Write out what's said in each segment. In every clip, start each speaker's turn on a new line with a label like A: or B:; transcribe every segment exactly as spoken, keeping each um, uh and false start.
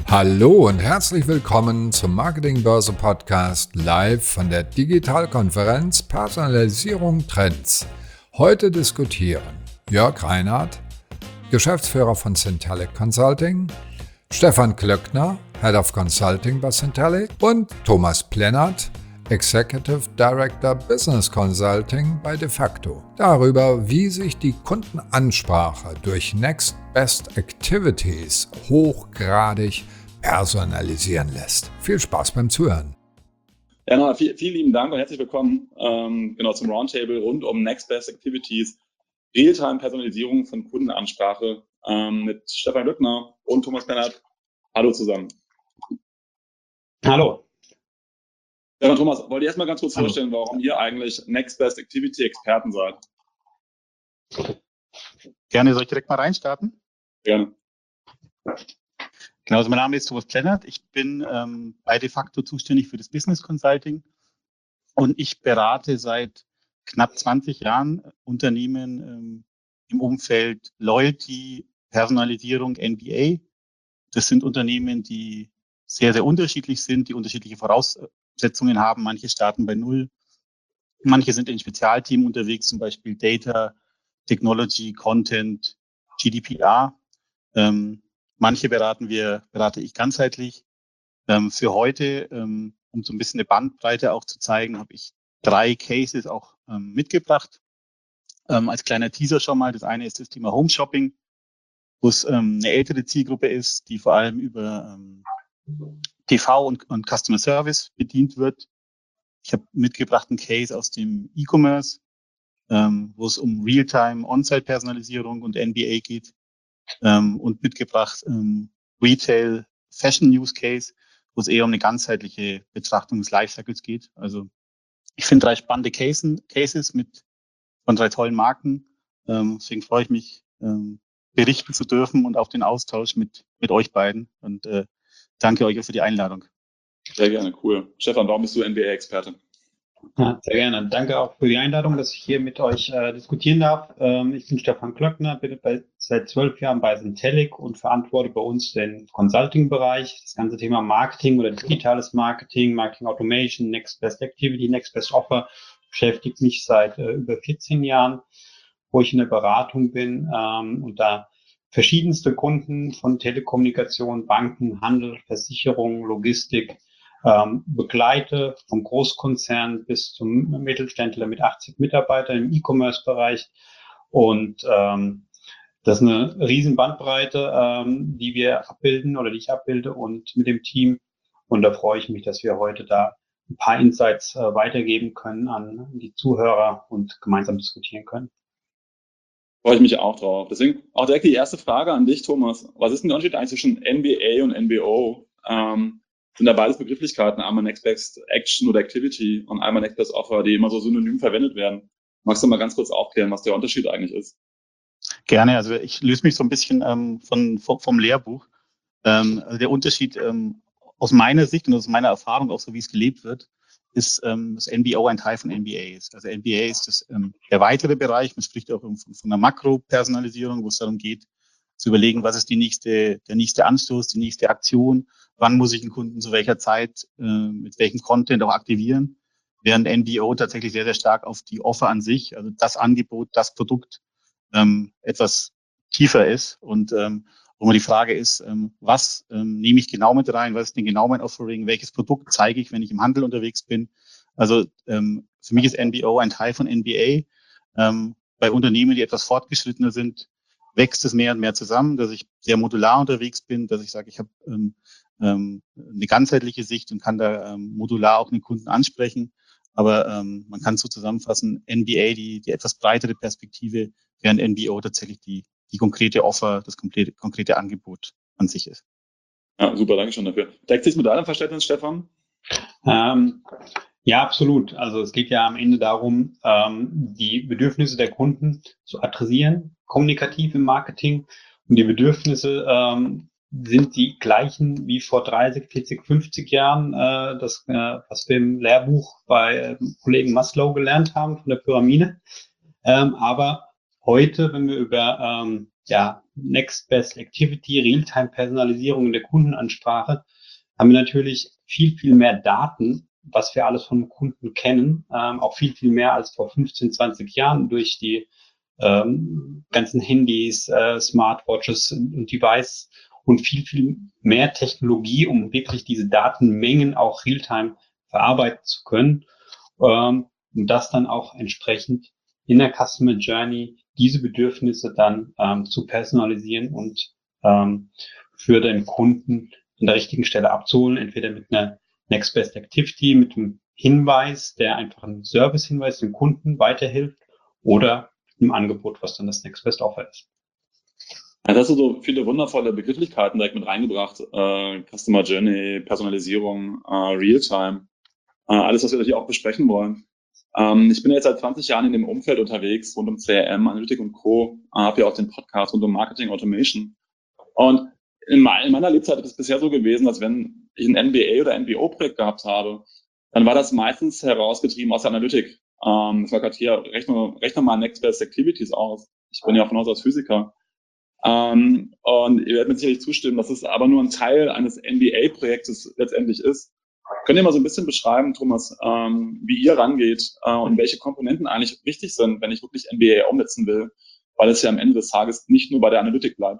A: Hallo und herzlich willkommen zum Marketingbörse Podcast live von der Digitalkonferenz Personalisierung Trends. Heute diskutieren Jörg Reinhardt, Geschäftsführer von Syntelic Consulting, Stefan Klöckner, Head of Consulting bei Syntelic und Thomas Plennert, Executive Director Business Consulting bei De facto. Darüber, wie sich die Kundenansprache durch Next Best Activities hochgradig personalisieren lässt. Viel Spaß beim Zuhören.
B: Ja, na, viel, vielen lieben Dank und herzlich willkommen ähm, genau zum Roundtable rund um Next Best Activities, Realtime-Personalisierung von Kundenansprache ähm, mit Stefan Klöckner und Thomas Plennert. Hallo zusammen.
C: Hallo.
B: Ja, Thomas, wollt ihr erstmal ganz kurz
C: Hallo.
B: vorstellen, warum ihr eigentlich Next Best Activity Experten seid?
C: Gerne, soll ich direkt mal reinstarten?
B: Gerne.
C: Genau, also mein Name ist Thomas Plennert. Ich bin ähm, bei De facto zuständig für das Business Consulting und ich berate seit knapp zwanzig Jahren Unternehmen ähm, im Umfeld Loyalty, Personalisierung, N B A. Das sind Unternehmen, die sehr, sehr unterschiedlich sind, die unterschiedliche Voraussetzungen haben. Manche starten bei Null, manche sind in Spezialteam unterwegs, zum Beispiel Data, Technology, Content, G D P R. Ähm, manche beraten wir, berate ich ganzheitlich. Ähm, für heute, ähm, um so ein bisschen eine Bandbreite auch zu zeigen, habe ich drei Cases auch ähm, mitgebracht. Ähm, als kleiner Teaser schon mal. Das eine ist das Thema Home Shopping, wo es ähm, eine ältere Zielgruppe ist, die vor allem über ähm, T V und, und Customer Service bedient wird. Ich habe mitgebracht einen Case aus dem E-Commerce, ähm, wo es um Realtime, On-Site-Personalisierung und N B A geht. Ähm, und mitgebracht ähm, Retail, Fashion Use Case, wo es eher um eine ganzheitliche Betrachtung des Lifecycles geht. Also ich finde drei spannende Cases, Cases mit von drei tollen Marken. Ähm, deswegen freue ich mich, ähm, berichten zu dürfen und auf den Austausch mit mit euch beiden. Und äh, danke euch auch für die Einladung.
B: Sehr gerne, cool. Stefan, warum bist du N B A-Experte?
D: Ja, sehr gerne. Danke auch für die Einladung, dass ich hier mit euch äh, diskutieren darf. Ähm, ich bin Stefan Klöckner, bin bei, seit zwölf Jahren bei Syntelic und verantworte bei uns den Consulting-Bereich. Das ganze Thema Marketing oder digitales Marketing, Marketing Automation, Next Best Activity, Next Best Offer beschäftigt mich seit äh, über vierzehn Jahren, wo ich in der Beratung bin ähm, und da verschiedenste Kunden von Telekommunikation, Banken, Handel, Versicherung, Logistik ähm, begleite, vom Großkonzern bis zum Mittelständler mit achtzig Mitarbeitern im E-Commerce-Bereich. Und ähm, das ist eine riesen Bandbreite, ähm, die wir abbilden oder die ich abbilde und mit dem Team. Und da freue ich mich, dass wir heute da ein paar Insights äh, weitergeben können an die Zuhörer und gemeinsam diskutieren können.
B: Freue ich mich auch drauf. Deswegen auch direkt die erste Frage an dich, Thomas. Was ist denn der Unterschied eigentlich zwischen N B A und N B O? Ähm, sind da beides Begrifflichkeiten, einmal Next Best Action oder Activity und einmal Next Best Offer, die immer so synonym verwendet werden. Magst du mal ganz kurz aufklären, was der Unterschied eigentlich ist?
C: Gerne, also ich löse mich so ein bisschen ähm, von, vom, vom Lehrbuch. Ähm, also der Unterschied ähm, aus meiner Sicht und aus meiner Erfahrung, auch so wie es gelebt wird, ist, ähm, dass N B O ein Teil von N B A ist. Also N B A ist das, ähm, der weitere Bereich, man spricht auch von, von einer Makro-Personalisierung, wo es darum geht, zu überlegen, was ist die nächste, der nächste Anstoß, die nächste Aktion, wann muss ich einen Kunden zu welcher Zeit, äh, mit welchem Content auch aktivieren, während N B O tatsächlich sehr, sehr stark auf die Offer an sich, also das Angebot, das Produkt, ähm, etwas tiefer ist und ähm, wo man die Frage ist, ähm, was ähm, nehme ich genau mit rein, was ist denn genau mein Offering, welches Produkt zeige ich, wenn ich im Handel unterwegs bin. Also ähm, für mich ist N B O ein Teil von N B A. Ähm, bei Unternehmen, die etwas fortgeschrittener sind, wächst es mehr und mehr zusammen, dass ich sehr modular unterwegs bin, dass ich sage, ich habe ähm, ähm, eine ganzheitliche Sicht und kann da ähm, modular auch den Kunden ansprechen. Aber ähm, man kann so zusammenfassen, N B A, die, die etwas breitere Perspektive, während N B O tatsächlich die, die konkrete Offer, das konkrete, konkrete Angebot an sich ist.
B: Ja, super, danke schon dafür. Deckt sich mit deinem Verständnis, Stefan?
D: Ähm, ja, absolut. Also es geht ja am Ende darum, ähm, die Bedürfnisse der Kunden zu adressieren, kommunikativ im Marketing. Und die Bedürfnisse ähm, sind die gleichen wie vor dreißig, vierzig, fünfzig Jahren, äh, das, äh, was wir im Lehrbuch bei äh, Kollegen Maslow gelernt haben von der Pyramide. Ähm, aber heute, wenn wir über ähm, ja, Next Best Activity, Realtime-Personalisierung in der Kundenansprache, haben wir natürlich viel, viel mehr Daten, was wir alles vom Kunden kennen, ähm, auch viel, viel mehr als vor fünfzehn, zwanzig Jahren durch die ähm, ganzen Handys, äh, Smartwatches und Devices und viel, viel mehr Technologie, um wirklich diese Datenmengen auch Realtime verarbeiten zu können, ähm, und das dann auch entsprechend in der Customer Journey diese Bedürfnisse dann ähm, zu personalisieren und ähm, für den Kunden an der richtigen Stelle abzuholen, entweder mit einer Next Best Activity, mit einem Hinweis, der einfach einen Service-Hinweis dem Kunden weiterhilft, oder einem Angebot, was dann das Next Best Offer ist.
B: Ja, da hast du so viele wundervolle Begrifflichkeiten direkt mit reingebracht. Äh, Customer Journey, Personalisierung, äh, Realtime, äh, alles, was wir natürlich auch besprechen wollen. Ähm, ich bin jetzt seit zwanzig Jahren in dem Umfeld unterwegs, rund um C R M, Analytik und Co. Äh, habe ja auch den Podcast rund um Marketing Automation. Und in, me in meiner Lebzeit ist es bisher so gewesen, dass wenn ich ein N B A oder N B O-Projekt gehabt habe, dann war das meistens herausgetrieben aus der Analytik. Ähm, das war gerade hier, rechne, rechne mal Next Best Activities aus. Ich bin ja von Haus aus Physiker. Ähm, und ihr werdet mir sicherlich zustimmen, dass es aber nur ein Teil eines N B A-Projektes letztendlich ist. Könnt ihr mal so ein bisschen beschreiben, Thomas, ähm, wie ihr rangeht äh, und welche Komponenten eigentlich wichtig sind, wenn ich wirklich N B A umsetzen will, weil es ja am Ende des Tages nicht nur bei der Analytik bleibt?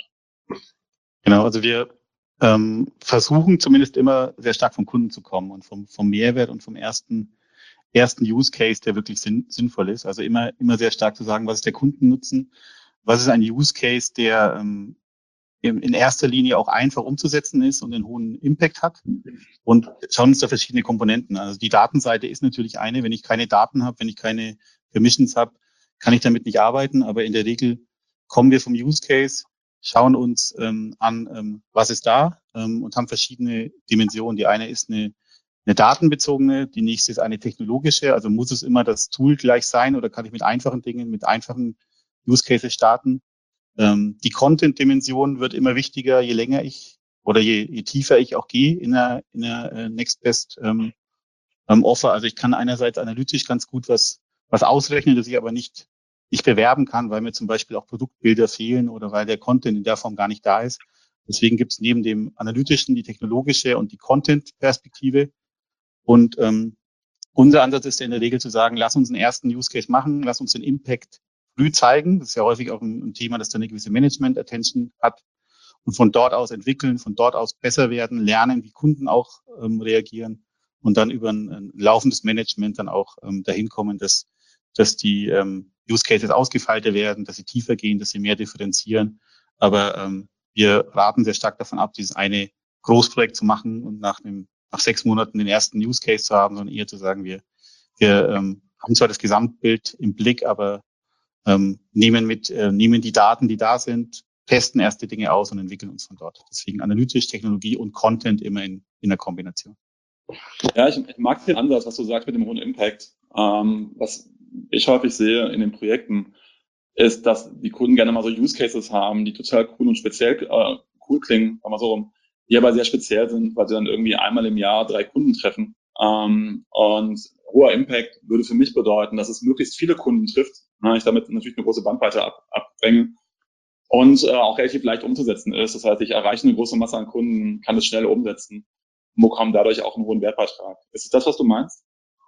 C: Genau, also wir ähm, versuchen zumindest immer sehr stark vom Kunden zu kommen und vom, vom Mehrwert und vom ersten, ersten Use Case, der wirklich sinn, sinnvoll ist. Also immer, immer sehr stark zu sagen, was ist der Kundennutzen, was ist ein Use Case, der ähm, in erster Linie auch einfach umzusetzen ist und einen hohen Impact hat, und schauen uns da verschiedene Komponenten an. Also die Datenseite ist natürlich eine. Wenn ich keine Daten habe, wenn ich keine Permissions habe, kann ich damit nicht arbeiten. Aber in der Regel kommen wir vom Use Case, schauen uns ähm, an, ähm, was ist da, ähm, und haben verschiedene Dimensionen. Die eine ist eine, eine datenbezogene, die nächste ist eine technologische. Also muss es immer das Tool gleich sein oder kann ich mit einfachen Dingen, mit einfachen Use Cases starten? Ähm, die Content-Dimension wird immer wichtiger, je länger ich oder je, je tiefer ich auch gehe in der, in der äh, Next Best ähm, ähm, Offer. Also ich kann einerseits analytisch ganz gut was, was ausrechnen, das ich aber nicht, nicht bewerben kann, weil mir zum Beispiel auch Produktbilder fehlen oder weil der Content in der Form gar nicht da ist. Deswegen gibt es neben dem analytischen die technologische und die Content-Perspektive. Und ähm, unser Ansatz ist in der Regel zu sagen, lass uns einen ersten Use Case machen, lass uns den Impact früh zeigen. Das ist ja häufig auch ein, ein Thema, das dann eine gewisse Management-Attention hat. Und von dort aus entwickeln, von dort aus besser werden, lernen, wie Kunden auch ähm, reagieren und dann über ein, ein laufendes Management dann auch ähm, dahin kommen, dass, dass die ähm, Use Cases ausgefeilter werden, dass sie tiefer gehen, dass sie mehr differenzieren. Aber ähm, wir raten sehr stark davon ab, dieses eine Großprojekt zu machen und nach einem nach sechs Monaten den ersten Use Case zu haben, sondern eher zu sagen, wir, wir ähm, haben zwar das Gesamtbild im Blick, aber ähm, nehmen mit, äh, nehmen die Daten, die da sind, testen erste Dinge aus und entwickeln uns von dort. Deswegen analytisch, Technologie und Content immer in, in der Kombination.
B: Ja, ich, ich mag den Ansatz, was du sagst mit dem hohen Impact. Ähm, was ich häufig sehe in den Projekten, ist, dass die Kunden gerne mal so Use Cases haben, die total cool und speziell äh, cool klingen, sagen wir so rum, die aber sehr speziell sind, weil sie dann irgendwie einmal im Jahr drei Kunden treffen. Ähm, und hoher Impact würde für mich bedeuten, dass es möglichst viele Kunden trifft. Na, ich damit natürlich eine große Bandbreite ab, abbringe und äh, auch relativ leicht umzusetzen ist. Das heißt, ich erreiche eine große Masse an Kunden, kann es schnell umsetzen und bekomme dadurch auch einen hohen Wertbeitrag. Ist es das, was du meinst?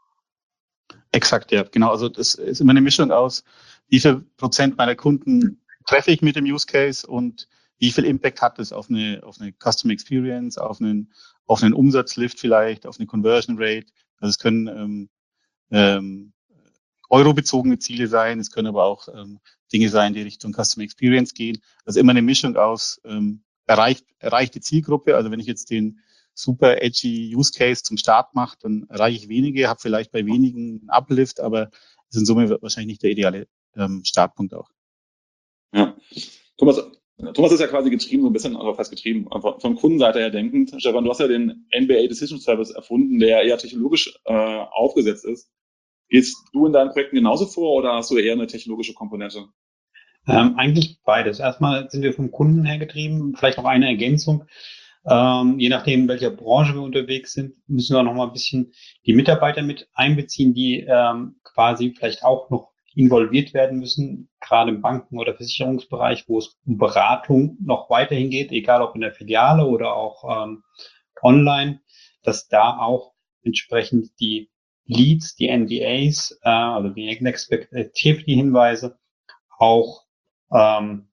C: Exakt, ja, genau. Also das ist immer eine Mischung aus, wie viel Prozent meiner Kunden treffe ich mit dem Use Case und wie viel Impact hat es auf eine, auf eine Customer Experience, auf einen, auf einen Umsatzlift vielleicht, auf eine Conversion Rate. Also es können ähm, ähm, eurobezogene Ziele sein, es können aber auch ähm, Dinge sein, die Richtung Customer Experience gehen. Also immer eine Mischung aus ähm, erreicht, erreichte Zielgruppe. Also wenn ich jetzt den super edgy Use Case zum Start mache, dann erreiche ich wenige, habe vielleicht bei wenigen einen Uplift, aber ist in Summe wahrscheinlich nicht der ideale ähm, Startpunkt auch.
B: Ja. Thomas, Thomas ist ja quasi getrieben, so ein bisschen, also fast getrieben, von, von Kundenseite her denkend. Stefan, du hast ja den N B A Decision Service erfunden, der eher technologisch äh, aufgesetzt ist. Gehst du in deinen Projekten genauso vor oder hast du eher eine technologische Komponente?
D: Ähm, eigentlich beides. Erstmal sind wir vom Kunden her getrieben, vielleicht auch eine Ergänzung. Ähm, je nachdem, in welcher Branche wir unterwegs sind, müssen wir noch mal ein bisschen die Mitarbeiter mit einbeziehen, die ähm, quasi vielleicht auch noch involviert werden müssen, gerade im Banken- oder Versicherungsbereich, wo es um Beratung noch weiterhin geht, egal ob in der Filiale oder auch ähm, online, dass da auch entsprechend die Leads, die N D As, äh, also die Next Activity-Hinweise auch ähm,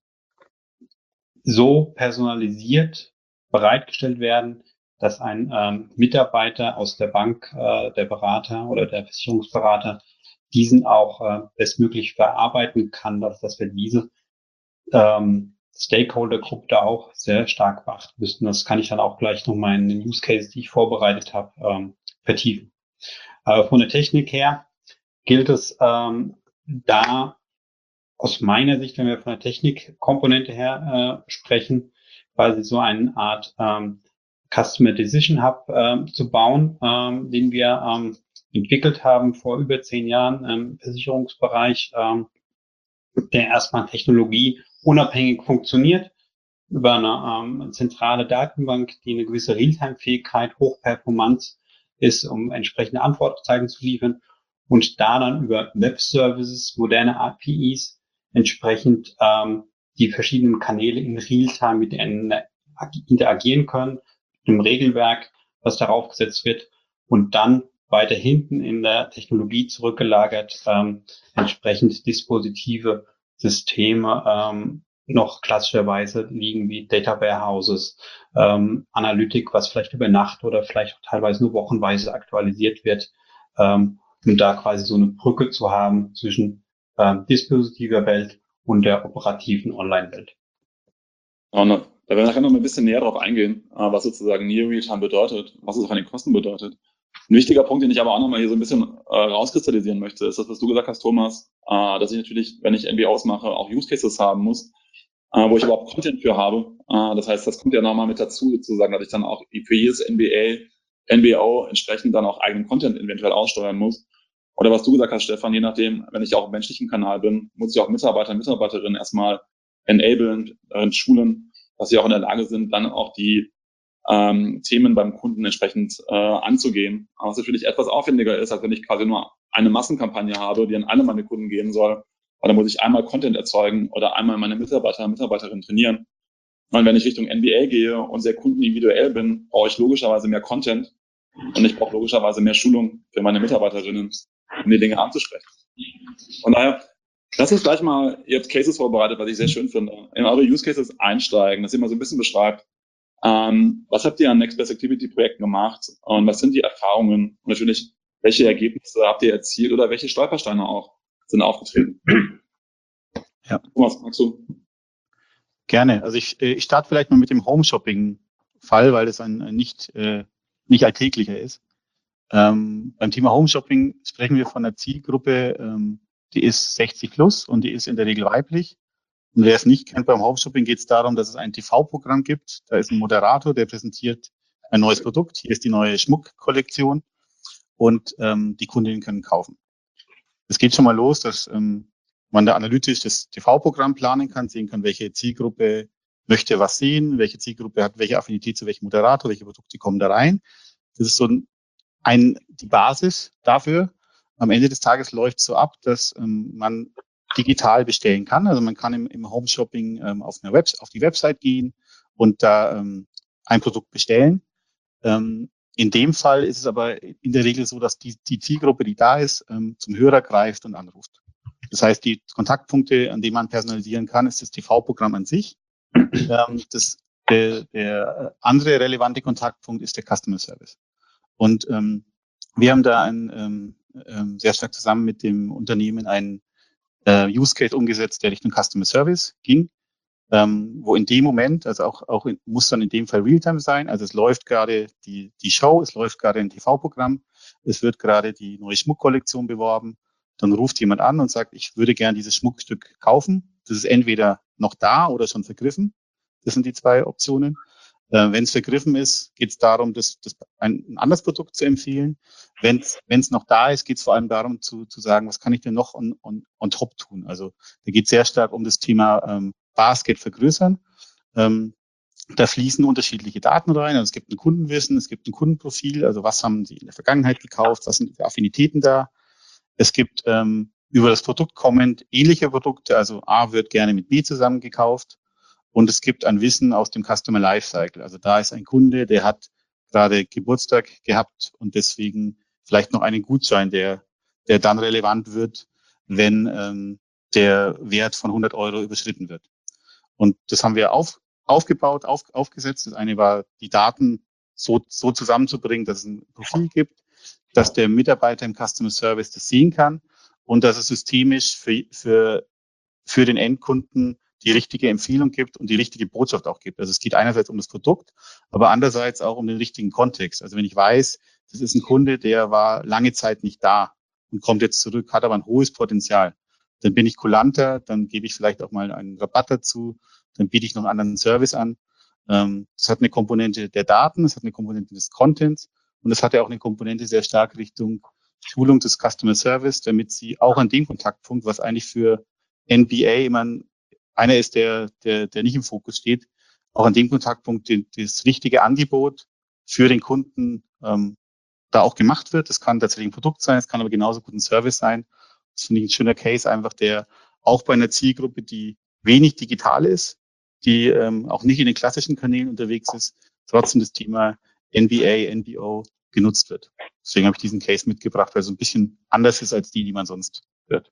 D: so personalisiert bereitgestellt werden, dass ein ähm, Mitarbeiter aus der Bank, äh, der Berater oder der Versicherungsberater diesen auch äh, bestmöglich verarbeiten kann, dass, dass wir diese ähm, Stakeholder-Gruppe da auch sehr stark beachten müssen. Das kann ich dann auch gleich nochmal in den Use Cases, die ich vorbereitet habe, ähm, vertiefen. Aber von der Technik her gilt es ähm, da aus meiner Sicht, wenn wir von der Technikkomponente her äh, sprechen, quasi so eine Art ähm, Customer Decision Hub ähm, zu bauen, ähm, den wir ähm, entwickelt haben vor über zehn Jahren im Versicherungsbereich, ähm, der erstmal Technologie unabhängig funktioniert, über eine ähm, zentrale Datenbank, die eine gewisse Realtime-Fähigkeit, Hochperformance ist, um entsprechende Antwortzeichen zu liefern und da dann über Web-Services, moderne A P Is entsprechend ähm, die verschiedenen Kanäle in Realtime miteinander interagieren können, im Regelwerk, was darauf gesetzt wird und dann weiter hinten in der Technologie zurückgelagert ähm, entsprechend dispositive Systeme ähm, noch klassischerweise liegen wie Data Warehouses, ähm, Analytik, was vielleicht über Nacht oder vielleicht auch teilweise nur wochenweise aktualisiert wird, ähm, um da quasi so eine Brücke zu haben zwischen ähm, dispositiver Welt und der operativen Online-Welt.
B: Und da werden wir nachher noch mal ein bisschen näher drauf eingehen, was sozusagen Near Realtime bedeutet, was es auch an den Kosten bedeutet. Ein wichtiger Punkt, den ich aber auch noch mal hier so ein bisschen äh, rauskristallisieren möchte, ist das, was du gesagt hast, Thomas, äh, dass ich natürlich, wenn ich N B Os mache, auch Use Cases haben muss, äh, wo ich überhaupt Content für habe. Äh, das heißt, das kommt ja nochmal mit dazu, sozusagen, dass ich dann auch für jedes N B A, N B O entsprechend dann auch eigenen Content eventuell aussteuern muss. Oder was du gesagt hast, Stefan, je nachdem, wenn ich auch im menschlichen Kanal bin, muss ich auch Mitarbeiter und Mitarbeiterinnen erstmal enablen, äh, schulen, dass sie auch in der Lage sind, dann auch die ähm, Themen beim Kunden entsprechend äh, anzugehen. Aber was natürlich etwas aufwendiger ist, als wenn ich quasi nur eine Massenkampagne habe, die an alle meine Kunden gehen soll. Weil dann muss ich einmal Content erzeugen oder einmal meine Mitarbeiter und Mitarbeiterinnen trainieren. Und wenn ich Richtung N B A gehe und sehr kundenindividuell bin, brauche ich logischerweise mehr Content und ich brauche logischerweise mehr Schulung für meine Mitarbeiterinnen, um die Dinge anzusprechen. Von daher, lass uns gleich mal, ihr habt Cases vorbereitet, was ich sehr schön finde, in eure Use Cases einsteigen, dass ihr mal so ein bisschen beschreibt, ähm, was habt ihr an Next Best Activity Projekten gemacht und was sind die Erfahrungen und natürlich, welche Ergebnisse habt ihr erzielt oder welche Stolpersteine auch sind aufgetreten?
C: Ja.
B: Thomas, magst du?
C: Gerne. Also ich, ich starte vielleicht mal mit dem Home-Shopping-Fall, weil das ein, ein nicht, äh, nicht alltäglicher ist. Ähm, beim Thema Home-Shopping sprechen wir von einer Zielgruppe, ähm, die ist sechzig plus und die ist in der Regel weiblich. Und wer es nicht kennt, beim Home-Shopping geht es darum, dass es ein T V-Programm gibt. Da ist ein Moderator, der präsentiert ein neues Produkt. Hier ist die neue Schmuckkollektion und ähm, die Kundinnen können kaufen. Es geht schon mal los, dass ähm, man da analytisch das T V-Programm planen kann, sehen kann, welche Zielgruppe möchte was sehen, welche Zielgruppe hat welche Affinität zu welchem Moderator, welche Produkte kommen da rein. Das ist so ein, ein die Basis dafür. Am Ende des Tages läuft es so ab, dass ähm, man digital bestellen kann. Also man kann im, im Home-Shopping ähm, auf, eine Web, auf die Website gehen und da ähm, ein Produkt bestellen. Ähm, in dem Fall ist es aber in der Regel so, dass die, die Zielgruppe, die da ist, ähm, zum Hörer greift und anruft. Das heißt, die Kontaktpunkte, an denen man personalisieren kann, ist das T V-Programm an sich. Ähm, das, der, der andere relevante Kontaktpunkt ist der Customer Service. Und ähm, wir haben da ein, ähm, ähm, sehr stark zusammen mit dem Unternehmen einen äh, Use Case umgesetzt, der Richtung Customer Service ging, ähm, wo in dem Moment, also auch, auch in, muss dann in dem Fall Realtime sein, also es läuft gerade die, die Show, es läuft gerade ein T V-Programm, es wird gerade die neue Schmuckkollektion beworben, dann ruft jemand an und sagt, ich würde gerne dieses Schmuckstück kaufen. Das ist entweder noch da oder schon vergriffen. Das sind die zwei Optionen. Äh, wenn es vergriffen ist, geht es darum, das, das ein, ein anderes Produkt zu empfehlen. Wenn es noch da ist, geht es vor allem darum zu, zu sagen, was kann ich denn noch on, on, on top tun? Also da geht es sehr stark um das Thema ähm, Basket vergrößern. Ähm, da fließen unterschiedliche Daten rein. Also es gibt ein Kundenwissen, es gibt ein Kundenprofil. Also was haben sie in der Vergangenheit gekauft? Was sind die Affinitäten da? Es gibt ähm, über das Produkt kommend ähnliche Produkte, also A wird gerne mit B zusammen gekauft und es gibt ein Wissen aus dem Customer Lifecycle. Also da ist ein Kunde, der hat gerade Geburtstag gehabt und deswegen vielleicht noch einen Gutschein, der, der dann relevant wird, wenn ähm, der Wert von hundert Euro überschritten wird. Und das haben wir auf, aufgebaut, auf, aufgesetzt. Das eine war, die Daten so, so zusammenzubringen, dass es ein Profil gibt, dass der Mitarbeiter im Customer Service das sehen kann und dass es systemisch für, für, für den Endkunden die richtige Empfehlung gibt und die richtige Botschaft auch gibt. Also es geht einerseits um das Produkt, aber andererseits auch um den richtigen Kontext. Also wenn ich weiß, das ist ein Kunde, der war lange Zeit nicht da und kommt jetzt zurück, hat aber ein hohes Potenzial, dann bin ich kulanter, dann gebe ich vielleicht auch mal einen Rabatt dazu, dann biete ich noch einen anderen Service an. Ähm, das hat eine Komponente der Daten, das hat eine Komponente des Contents und das hat ja auch eine Komponente sehr stark Richtung Schulung des Customer Service, damit sie auch an dem Kontaktpunkt, was eigentlich für N B A immer ein, einer ist, der, der, der nicht im Fokus steht, auch an dem Kontaktpunkt die, das richtige Angebot für den Kunden ähm, da auch gemacht wird. Das kann tatsächlich ein Produkt sein, es kann aber genauso gut ein Service sein. Das finde ich ein schöner Case, einfach der auch bei einer Zielgruppe, die wenig digital ist, die ähm, auch nicht in den klassischen Kanälen unterwegs ist, trotzdem das Thema N B A, N B O genutzt wird. Deswegen habe ich diesen Case mitgebracht, weil es so ein bisschen anders ist als die, die man sonst hört.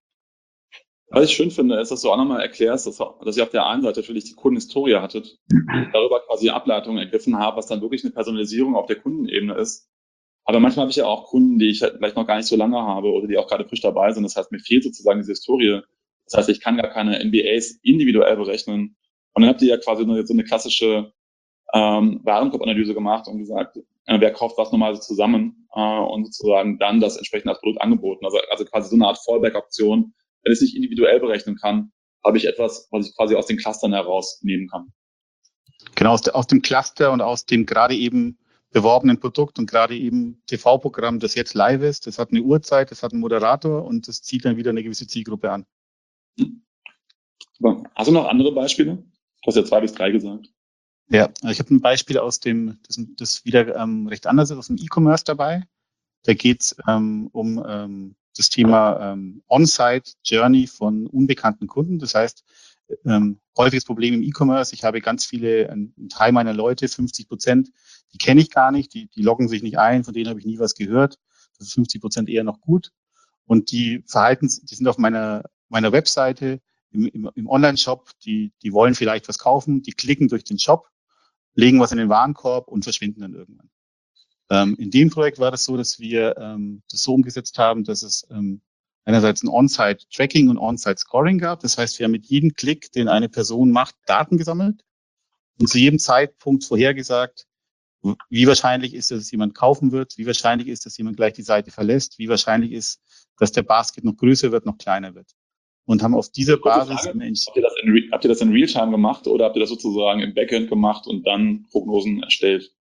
B: Was ich schön finde, ist, dass du auch nochmal erklärst, dass, dass ihr auf der einen Seite natürlich die Kundenhistorie hattet, darüber quasi Ableitungen ergriffen habt, was dann wirklich eine Personalisierung auf der Kundenebene ist. Aber manchmal habe ich ja auch Kunden, die ich halt vielleicht noch gar nicht so lange habe oder die auch gerade frisch dabei sind. Das heißt, mir fehlt sozusagen diese Historie. Das heißt, ich kann gar keine N B As individuell berechnen. Und dann habt ihr ja quasi eine, so eine klassische ähm, Warenkorbanalyse gemacht und gesagt, äh, wer kauft was normal zusammen äh, und sozusagen dann das entsprechende als Produkt angeboten. Also, also quasi so eine Art Fallback-Option. Wenn ich es nicht individuell berechnen kann, habe ich etwas, was ich quasi aus den Clustern herausnehmen kann.
C: Genau, aus, de, aus dem Cluster und aus dem gerade eben beworbenen Produkt und gerade eben T V-Programm, das jetzt live ist, das hat eine Uhrzeit, das hat einen Moderator und das zieht dann wieder eine gewisse Zielgruppe an.
B: Hm. Super. Hast du noch andere Beispiele? Du hast ja zwei bis drei gesagt.
C: Ja, ich habe ein Beispiel aus dem, das, das wieder ähm, recht anders ist, aus dem E-Commerce dabei. Da geht es ähm, um ähm, das Thema ähm, On-Site-Journey von unbekannten Kunden. Das heißt, ähm, häufiges Problem im E-Commerce. Ich habe ganz viele, ein, ein Teil meiner Leute, fünfzig Prozent, die kenne ich gar nicht, die, die loggen sich nicht ein, von denen habe ich nie was gehört. Das ist fünfzig Prozent eher noch gut. Und die verhalten, die sind auf meiner, meiner Webseite, im, im, im Online-Shop, die, die wollen vielleicht was kaufen, die klicken durch den Shop, legen was in den Warenkorb und verschwinden dann irgendwann. Ähm, in dem Projekt war das so, dass wir ähm, das so umgesetzt haben, dass es ähm, einerseits ein On-Site-Tracking und On-Site-Scoring gab. Das heißt, wir haben mit jedem Klick, den eine Person macht, Daten gesammelt und zu jedem Zeitpunkt vorhergesagt, wie wahrscheinlich ist, dass es jemand kaufen wird, wie wahrscheinlich ist, dass jemand gleich die Seite verlässt, wie wahrscheinlich ist, dass der Basket noch größer wird, noch kleiner wird. Und haben auf dieser Basis...
B: Frage, habt, ihr das in, habt ihr das in Realtime gemacht oder habt ihr das sozusagen im Backend gemacht und dann Prognosen erstellt?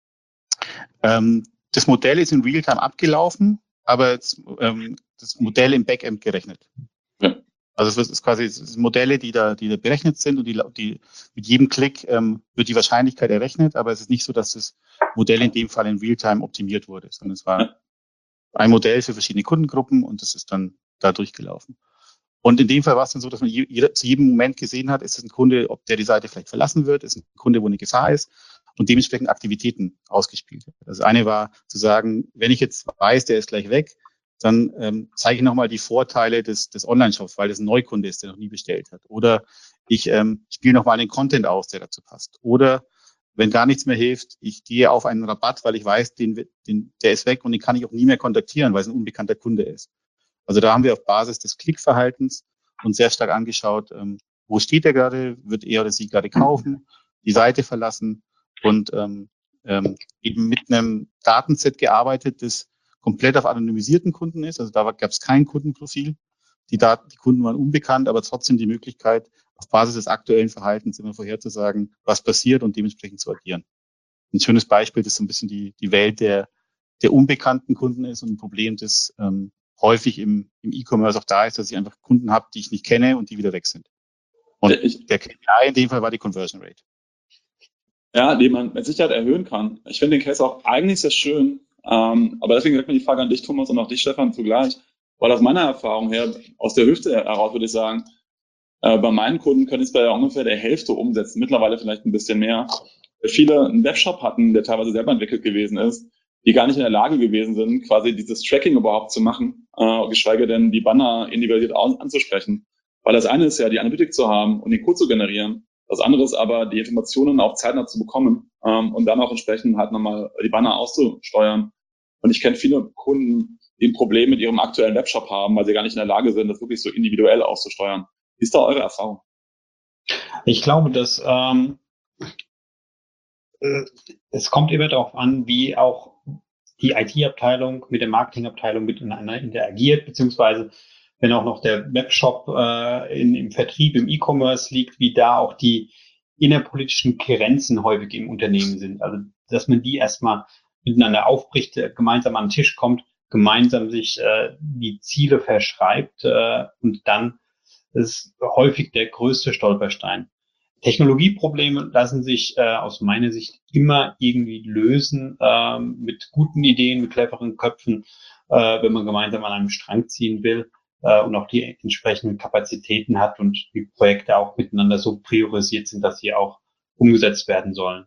C: Ähm, das Modell ist in Realtime abgelaufen, aber jetzt, ähm, das Modell im Backend gerechnet.
B: Ja.
C: Also es ist quasi es sind Modelle, die da, die da berechnet sind und die, die mit jedem Klick ähm, wird die Wahrscheinlichkeit errechnet, aber es ist nicht so, dass das Modell in dem Fall in Realtime optimiert wurde, sondern es war ja. ein Modell für verschiedene Kundengruppen und das ist dann da durchgelaufen. Und in dem Fall war es dann so, dass man je, zu jedem Moment gesehen hat, ist es ein Kunde, ob der die Seite vielleicht verlassen wird, ist ein Kunde, wo eine Gefahr ist und dementsprechend Aktivitäten ausgespielt wird. Das eine war zu sagen, wenn ich jetzt weiß, der ist gleich weg, dann ähm, zeige ich nochmal die Vorteile des, des Online-Shops, weil das ein Neukunde ist, der noch nie bestellt hat. Oder ich ähm, spiele nochmal den Content aus, der dazu passt. Oder wenn gar nichts mehr hilft, ich gehe auf einen Rabatt, weil ich weiß, den, den, der ist weg und den kann ich auch nie mehr kontaktieren, weil es ein unbekannter Kunde ist. Also da haben wir auf Basis des Klickverhaltens uns sehr stark angeschaut, ähm, wo steht er gerade, wird er oder sie gerade kaufen, die Seite verlassen und ähm, ähm, eben mit einem Datenset gearbeitet, das komplett auf anonymisierten Kunden ist. Also da gab es kein Kundenprofil. Die Daten, die Kunden waren unbekannt, aber trotzdem die Möglichkeit, auf Basis des aktuellen Verhaltens immer vorherzusagen, was passiert und dementsprechend zu agieren. Ein schönes Beispiel, das so ein bisschen die, die Welt der, der unbekannten Kunden ist und ein Problem, das ähm, häufig im, im E-Commerce auch da ist, dass ich einfach Kunden habe, die ich nicht kenne und die wieder weg sind. Und ich, der K P I in dem Fall war die Conversion Rate.
B: Ja, die man mit Sicherheit erhöhen kann. Ich finde den Case auch eigentlich sehr schön. Ähm, aber deswegen direkt mal die Frage an dich, Thomas, und auch dich, Stefan, zugleich. Weil aus meiner Erfahrung her, aus der Hüfte heraus würde ich sagen, äh, bei meinen Kunden können es bei ungefähr der Hälfte umsetzen, mittlerweile vielleicht ein bisschen mehr. Weil viele einen Webshop hatten, der teilweise selber entwickelt gewesen ist, die gar nicht in der Lage gewesen sind, quasi dieses Tracking überhaupt zu machen, äh, geschweige denn die Banner individuell anzusprechen. Weil das eine ist ja, die Analytik zu haben und den Code zu generieren. Das andere ist aber, die Informationen auch zeitnah zu bekommen ähm, und dann auch entsprechend halt nochmal die Banner auszusteuern. Und ich kenne viele Kunden, die ein Problem mit ihrem aktuellen Webshop haben, weil sie gar nicht in der Lage sind, das wirklich so individuell auszusteuern. Wie ist da eure Erfahrung?
D: Ich glaube, dass ähm, äh, es kommt immer darauf an, wie auch die I T-Abteilung mit der Marketingabteilung miteinander interagiert, beziehungsweise wenn auch noch der Webshop äh, in, im Vertrieb, im E-Commerce liegt, wie da auch die innerpolitischen Grenzen häufig im Unternehmen sind. Also, dass man die erstmal miteinander aufbricht, äh, gemeinsam an den Tisch kommt, gemeinsam sich äh, die Ziele verschreibt äh, und dann ist häufig der größte Stolperstein. Technologieprobleme lassen sich äh, aus meiner Sicht immer irgendwie lösen äh, mit guten Ideen, mit cleveren Köpfen, äh, wenn man gemeinsam an einem Strang ziehen will äh, und auch die entsprechenden Kapazitäten hat und die Projekte auch miteinander so priorisiert sind, dass sie auch umgesetzt werden sollen.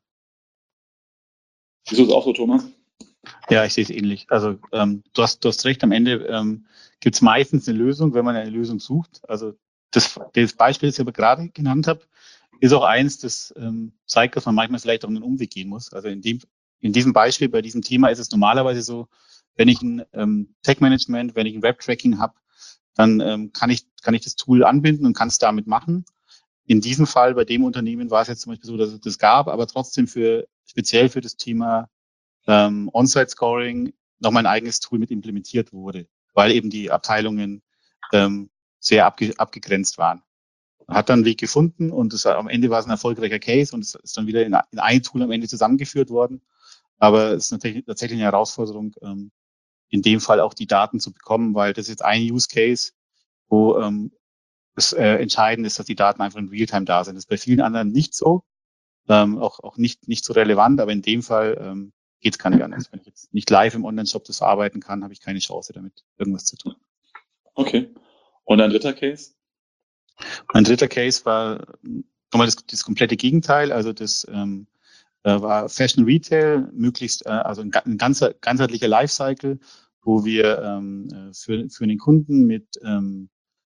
B: Siehst du es auch so, Thomas?
C: Ja, ich sehe es ähnlich. Also ähm, du hast, du hast recht, am Ende ähm, gibt es meistens eine Lösung, wenn man eine Lösung sucht. Also das, das Beispiel, das ich aber gerade genannt habe, ist auch eins, das ähm, zeigt, dass man manchmal vielleicht auch einen Umweg gehen muss. Also in dem, in diesem Beispiel, bei diesem Thema ist es normalerweise so, wenn ich ein ähm, Tech-Management, wenn ich ein Web-Tracking habe, dann ähm, kann ich, kann ich das Tool anbinden und kann es damit machen. In diesem Fall, bei dem Unternehmen, war es jetzt zum Beispiel so, dass es das gab, aber trotzdem für, speziell für das Thema ähm, On-Site-Scoring nochmal ein eigenes Tool mit implementiert wurde, weil eben die Abteilungen ähm, sehr abge abgegrenzt waren. Hat dann einen Weg gefunden und es, am Ende war es ein erfolgreicher Case und es ist dann wieder in, in ein Tool am Ende zusammengeführt worden. Aber es ist natürlich tatsächlich eine Herausforderung, ähm, in dem Fall auch die Daten zu bekommen, weil das ist jetzt ein Use Case, wo ähm, es äh, entscheidend ist, dass die Daten einfach in Realtime da sind. Das ist bei vielen anderen nicht so, ähm, auch, auch nicht, nicht so relevant, aber in dem Fall ähm, geht es gar nicht anders. Wenn ich jetzt nicht live im Online-Shop das verarbeiten kann, habe ich keine Chance, damit irgendwas zu tun.
B: Okay. Und ein dritter Case?
C: Ein dritter Case war nochmal das, das komplette Gegenteil. Also das ähm, war Fashion Retail, möglichst äh, also ein, ein ganzer, ganzheitlicher Lifecycle, wo wir ähm, für, für den Kunden mit ähm,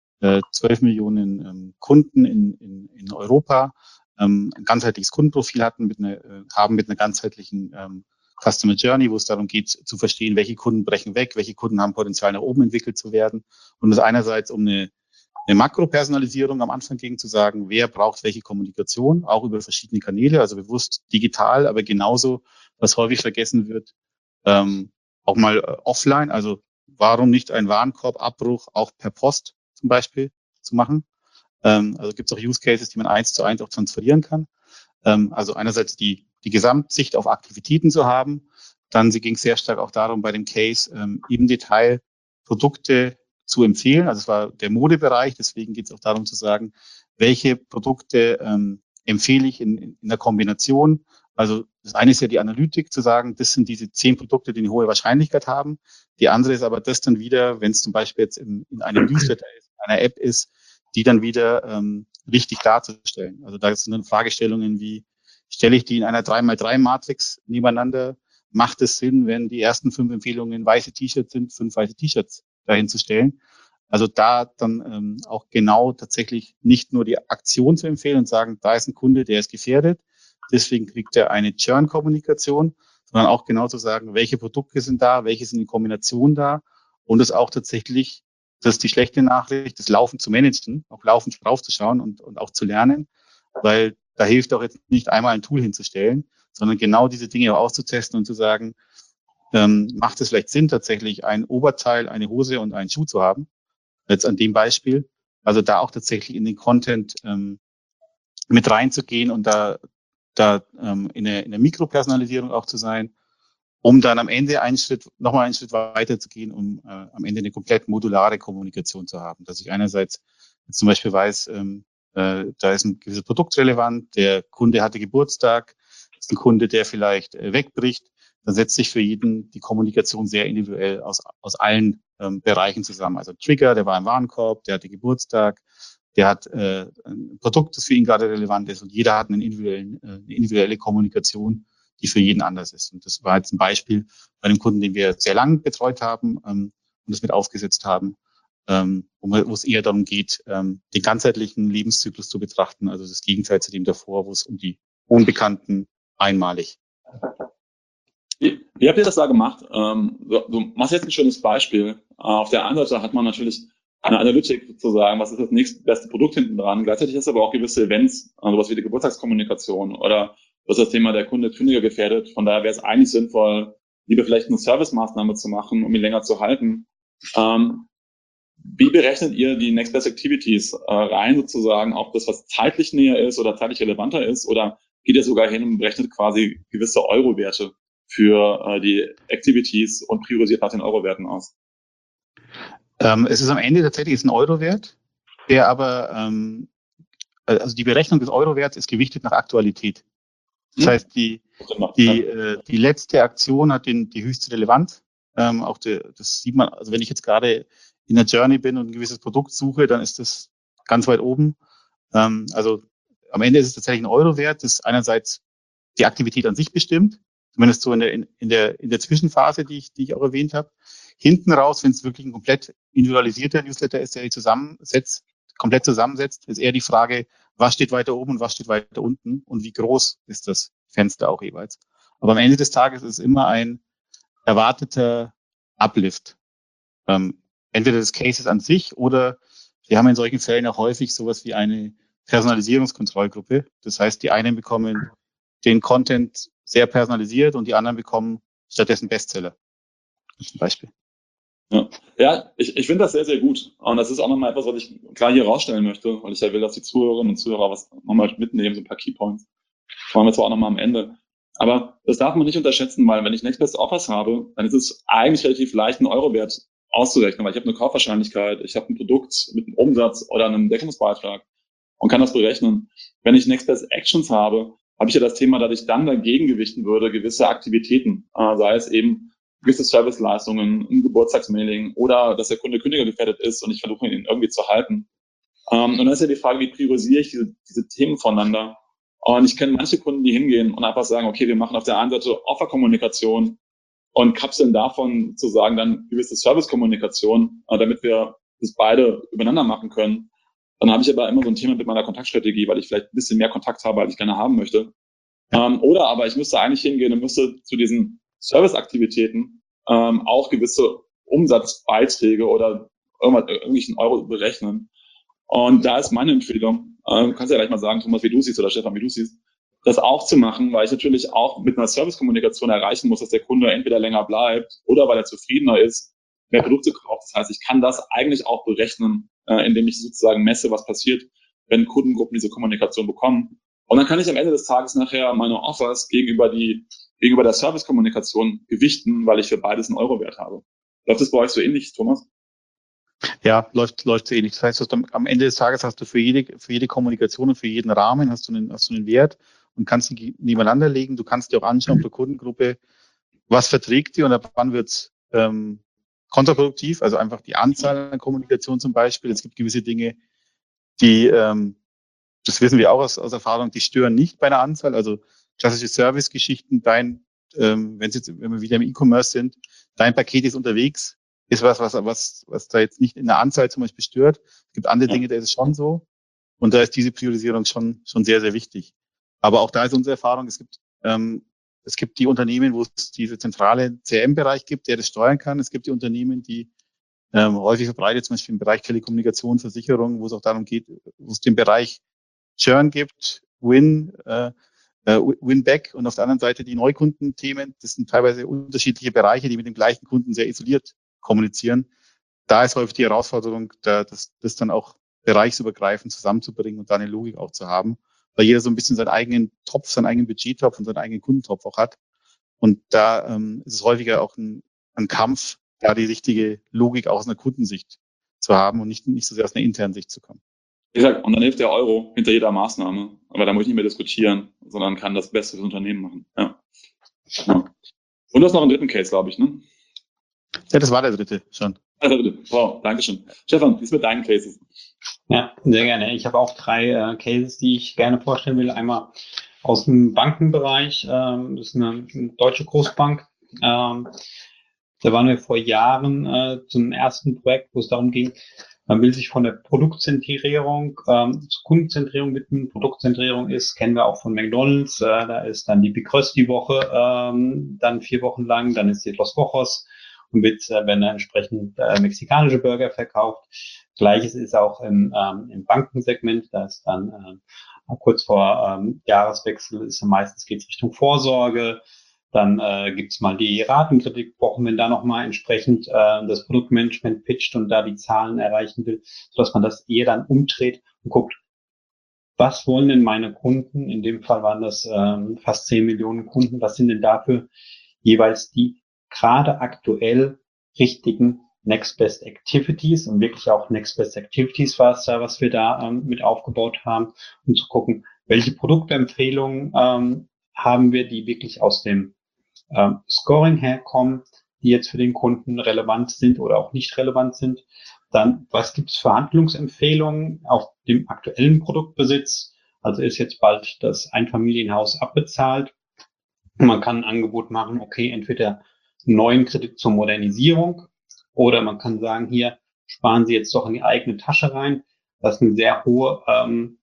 C: zwölf Millionen ähm, Kunden in, in, in Europa ähm, ein ganzheitliches Kundenprofil hatten, mit einer, äh, haben mit einer ganzheitlichen ähm, Customer Journey, wo es darum geht, zu verstehen, welche Kunden brechen weg, welche Kunden haben Potenzial nach oben entwickelt zu werden. Und das einerseits um eine, eine Makropersonalisierung am Anfang ging, zu sagen, wer braucht welche Kommunikation, auch über verschiedene Kanäle, also bewusst digital, aber genauso, was häufig vergessen wird, ähm, auch mal äh, offline, also warum nicht ein Warenkorbabbruch auch per Post zum Beispiel zu machen. Ähm, also gibt es auch Use Cases, die man eins zu eins auch transferieren kann. Ähm, also einerseits die, die Gesamtsicht auf Aktivitäten zu haben. Dann ging es sehr stark auch darum, bei dem Case ähm, im Detail Produkte zu empfehlen. Also es war der Modebereich, deswegen geht es auch darum zu sagen, welche Produkte ähm, empfehle ich in, in, in der Kombination. Also das eine ist ja die Analytik, zu sagen, das sind diese zehn Produkte, die eine hohe Wahrscheinlichkeit haben. Die andere ist aber das dann wieder, wenn es zum Beispiel jetzt in, in einem Newsletter ist, in einer App ist, die dann wieder ähm, richtig darzustellen. Also da sind dann Fragestellungen wie, stelle ich die in einer drei mal drei Matrix nebeneinander? Macht es Sinn, wenn die ersten fünf Empfehlungen weiße T-Shirts sind, fünf weiße T-Shirts dahin zu stellen? Also da dann ähm, auch genau tatsächlich nicht nur die Aktion zu empfehlen und sagen, da ist ein Kunde, der ist gefährdet, deswegen kriegt er eine Churn-Kommunikation, sondern auch genau zu sagen, welche Produkte sind da, welche sind in Kombination da und es auch tatsächlich, das ist die schlechte Nachricht, das Laufen zu managen, auch laufend draufzuschauen und, und auch zu lernen, weil da hilft auch jetzt nicht einmal ein Tool hinzustellen, sondern genau diese Dinge auch auszutesten und zu sagen, ähm, macht es vielleicht Sinn, tatsächlich ein Oberteil, eine Hose und einen Schuh zu haben, jetzt an dem Beispiel, also da auch tatsächlich in den Content ähm, mit reinzugehen und da da ähm, in der, in der Mikropersonalisierung auch zu sein, um dann am Ende einen Schritt, nochmal einen Schritt weiter zu gehen, um äh, am Ende eine komplett modulare Kommunikation zu haben. Dass ich einerseits jetzt zum Beispiel weiß, ähm, äh, da ist ein gewisses Produkt relevant, der Kunde hatte Geburtstag, ist ein Kunde, der vielleicht äh, wegbricht, dann setzt sich für jeden die Kommunikation sehr individuell aus, aus allen ähm, Bereichen zusammen. Also Trigger, der war im Warenkorb, der hatte Geburtstag, der hat äh, ein Produkt, das für ihn gerade relevant ist und jeder hat einen individuellen, äh, eine individuelle Kommunikation, die für jeden anders ist. Und das war jetzt ein Beispiel bei einem Kunden, den wir sehr lange betreut haben ähm, und das mit aufgesetzt haben, ähm, wo, wo es eher darum geht, ähm, den ganzheitlichen Lebenszyklus zu betrachten, also das Gegenteil zu dem davor, wo es um die Unbekannten einmalig.
B: Wie, wie habt ihr das da gemacht? Ähm, du, du machst jetzt ein schönes Beispiel. Äh, auf der einen Seite hat man natürlich eine Analytik sozusagen, was ist das nächstbeste Produkt hinten dran. Gleichzeitig hast du aber auch gewisse Events, also sowas wie die Geburtstagskommunikation oder das ist das Thema, der Kunde Kündiger gefährdet. Von daher wäre es eigentlich sinnvoll, lieber vielleicht eine Servicemaßnahme zu machen, um ihn länger zu halten. Ähm, wie berechnet ihr die Next Best Activities äh, rein sozusagen, ob das was zeitlich näher ist oder zeitlich relevanter ist oder geht ihr sogar hin und berechnet quasi gewisse Euro-Werte für äh, die Activities und priorisiert nach den Euro-Werten aus?
C: Ähm, es ist am Ende tatsächlich ein Euro-Wert, der aber, ähm, also die Berechnung des Euro-Werts ist gewichtet nach Aktualität. Das heißt, die, die, äh, die letzte Aktion hat den, die höchste Relevanz. Ähm, auch die, das sieht man, also wenn ich jetzt gerade in der Journey bin und ein gewisses Produkt suche, dann ist das ganz weit oben. Ähm, also am Ende ist es tatsächlich ein Euro-Wert, das einerseits die Aktivität an sich bestimmt, zumindest so in der, in, in der, in der Zwischenphase, die ich, die ich auch erwähnt habe. Hinten raus, wenn es wirklich ein komplett individualisierter Newsletter ist, der sich zusammensetzt, komplett zusammensetzt, ist eher die Frage, was steht weiter oben und was steht weiter unten und wie groß ist das Fenster auch jeweils. Aber am Ende des Tages ist es immer ein erwarteter Uplift. Ähm, entweder des Cases an sich oder wir haben in solchen Fällen auch häufig sowas wie eine Personalisierungskontrollgruppe. Das heißt, die einen bekommen den Content sehr personalisiert und die anderen bekommen stattdessen Bestseller. Zum Beispiel.
B: Ja, ja ich, ich finde das sehr, sehr gut. Und das ist auch nochmal etwas, was ich klar hier rausstellen möchte, weil ich ja will, dass die Zuhörerinnen und Zuhörer was nochmal mitnehmen, so ein paar Keypoints. Das machen wir zwar auch nochmal am Ende. Aber das darf man nicht unterschätzen, weil wenn ich Next Best Offers habe, dann ist es eigentlich relativ leicht, einen Euro-Wert auszurechnen, weil ich habe eine Kaufwahrscheinlichkeit, ich habe ein Produkt mit einem Umsatz oder einem Deckungsbeitrag und kann das berechnen. Wenn ich Next Best Actions habe, habe ich ja das Thema, dass ich dann dagegen gewichten würde, gewisse Aktivitäten, äh, sei es eben gewisse Serviceleistungen, ein Geburtstagsmailing oder dass der Kunde Kündiger gefährdet ist und ich versuche, ihn irgendwie zu halten. Ähm, und dann ist ja die Frage, wie priorisiere ich diese, diese Themen voneinander? Und ich kenne manche Kunden, die hingehen und einfach sagen, okay, wir machen auf der einen Seite Offerkommunikation und kapseln davon sozusagen dann gewisse Servicekommunikation, äh, damit wir das beide übereinander machen können. Dann habe ich aber immer so ein Thema mit meiner Kontaktstrategie, weil ich vielleicht ein bisschen mehr Kontakt habe, als ich gerne haben möchte. Ähm, oder aber ich müsste eigentlich hingehen und müsste zu diesen Serviceaktivitäten ähm, auch gewisse Umsatzbeiträge oder irgendwas, irgendwelchen Euro berechnen. Und da ist meine Empfehlung, äh, du kannst ja gleich mal sagen, Thomas, wie du siehst oder Stefan, wie du siehst, das auch zu machen, weil ich natürlich auch mit einer Servicekommunikation erreichen muss, dass der Kunde entweder länger bleibt oder weil er zufriedener ist, mehr Produkte kauft. Das heißt, ich kann das eigentlich auch berechnen, äh, indem ich sozusagen messe, was passiert, wenn Kundengruppen diese Kommunikation bekommen. Und dann kann ich am Ende des Tages nachher meine Offers gegenüber die gegenüber der Servicekommunikation gewichten, weil ich für beides einen Euro-Wert habe. Läuft das bei euch so ähnlich, Thomas?
C: Ja, läuft, läuft so ähnlich. Das heißt, du, am Ende des Tages hast du für jede, für jede Kommunikation und für jeden Rahmen hast du einen, hast du einen Wert und kannst die nebeneinander legen. Du kannst dir auch anschauen pro Kundengruppe, was verträgt die und ab wann wird's ähm, kontraproduktiv, also einfach die Anzahl an Kommunikation zum Beispiel. Es gibt gewisse Dinge, die, ähm, das wissen wir auch aus, aus Erfahrung, die stören nicht bei einer Anzahl. Also klassische Service-Geschichten, dein, ähm, wenn, jetzt, wenn wir wieder im E-Commerce sind, dein Paket ist unterwegs, ist was, was, was, was da jetzt nicht in der Anzahl zum Beispiel stört. Es gibt andere Dinge, da ist es schon so. Und da ist diese Priorisierung schon, schon sehr, sehr wichtig. Aber auch da ist unsere Erfahrung, es gibt, ähm, es gibt die Unternehmen, wo es diese zentrale C R M-Bereich gibt, der das steuern kann. Es gibt die Unternehmen, die ähm, häufig verbreitet, zum Beispiel im Bereich Telekommunikation, Versicherung, wo es auch darum geht, wo es den Bereich Churn gibt, Win, äh, Win-Back und auf der anderen Seite die Neukundenthemen. Das sind teilweise unterschiedliche Bereiche, die mit dem gleichen Kunden sehr isoliert kommunizieren. Da ist häufig die Herausforderung, da, das, das dann auch bereichsübergreifend zusammenzubringen und da eine Logik auch zu haben, weil jeder so ein bisschen seinen eigenen Topf, seinen eigenen Budgettopf und seinen eigenen Kundentopf auch hat. Und da ähm, ist es häufiger auch ein, ein Kampf, da die richtige Logik auch aus einer Kundensicht zu haben und nicht, nicht so sehr aus einer internen Sicht zu kommen.
B: Wie gesagt, und dann hilft der Euro hinter jeder Maßnahme. Aber da muss ich nicht mehr diskutieren, sondern kann das Beste fürs Unternehmen machen. Ja. Ja. Und du hast noch einen dritten Case, glaube ich, ne?
C: Ja, das war der dritte schon.
B: Also, wow, danke schön. Stefan, wie ist mit deinen Cases?
D: Ja, sehr gerne. Ich habe auch drei äh, Cases, die ich gerne vorstellen will. Einmal aus dem Bankenbereich. Ähm, das ist eine, eine deutsche Großbank. Ähm, da waren wir vor Jahren äh, zum ersten Projekt, wo es darum ging, man will sich von der Produktzentrierung ähm, zur Kundenzentrierung widmen. Produktzentrierung ist, kennen wir auch von McDonald's. Äh, da ist dann die Big Rösti-Woche, ähm, dann vier Wochen lang, dann ist die Los Wochos und wird, äh, werden dann entsprechend äh, mexikanische Burger verkauft. Gleiches ist auch im, ähm, im Bankensegment. Da ist dann äh, kurz vor ähm, Jahreswechsel ist meistens geht's Richtung Vorsorge. Dann äh, gibt's mal die Ratenkreditwochen, wenn da nochmal entsprechend äh, das Produktmanagement pitcht und da die Zahlen erreichen will, sodass man das eher dann umdreht und guckt, was wollen denn meine Kunden? In dem Fall waren das ähm, fast zehn Millionen Kunden. Was sind denn dafür jeweils die gerade aktuell richtigen Next Best Activities? Und wirklich auch Next Best Activities war es da, was wir da ähm, mit aufgebaut haben, um zu gucken, welche Produktempfehlungen ähm, haben wir, die wirklich aus dem ähm, Scoring herkommen, die jetzt für den Kunden relevant sind oder auch nicht relevant sind. Dann, was gibt es für Handlungsempfehlungen auf dem aktuellen Produktbesitz? Also ist jetzt bald das Einfamilienhaus abbezahlt. Man kann ein Angebot machen, okay, entweder einen neuen Kredit zur Modernisierung oder man kann sagen, hier sparen Sie jetzt doch in die eigene Tasche rein. Das ist eine sehr hohe, ähm,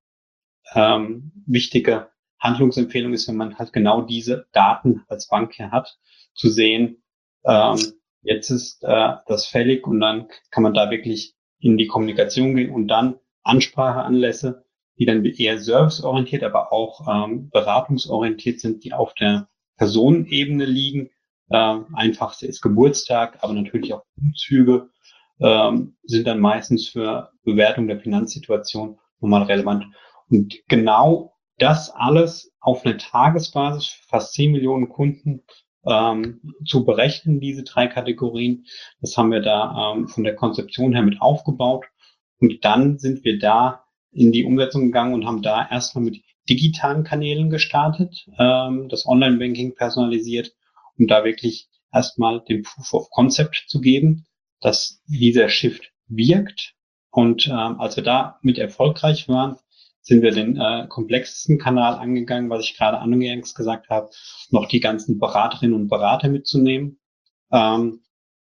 D: ähm, wichtige Handlungsempfehlung ist, wenn man halt genau diese Daten als Bank hier hat, zu sehen, ähm, jetzt ist äh, das fällig und dann kann man da wirklich in die Kommunikation gehen und dann Anspracheanlässe, die dann eher serviceorientiert, aber auch ähm, beratungsorientiert sind, die auf der Personenebene liegen. Ähm, einfachste ist Geburtstag, aber natürlich auch Umzüge ähm, sind dann meistens für Bewertung der Finanzsituation nochmal relevant. Und genau das alles auf einer Tagesbasis für fast zehn Millionen Kunden ähm, zu berechnen, diese drei Kategorien. Das haben wir da ähm, von der Konzeption her mit aufgebaut. Und dann sind wir da in die Umsetzung gegangen und haben da erstmal mit digitalen Kanälen gestartet, ähm, das Online-Banking personalisiert, um da wirklich erstmal den Proof of Concept zu geben, dass dieser Shift wirkt. Und ähm, als wir da mit erfolgreich waren, sind wir den äh, komplexesten Kanal angegangen, was ich gerade anfangs gesagt habe, noch die ganzen Beraterinnen und Berater mitzunehmen ähm,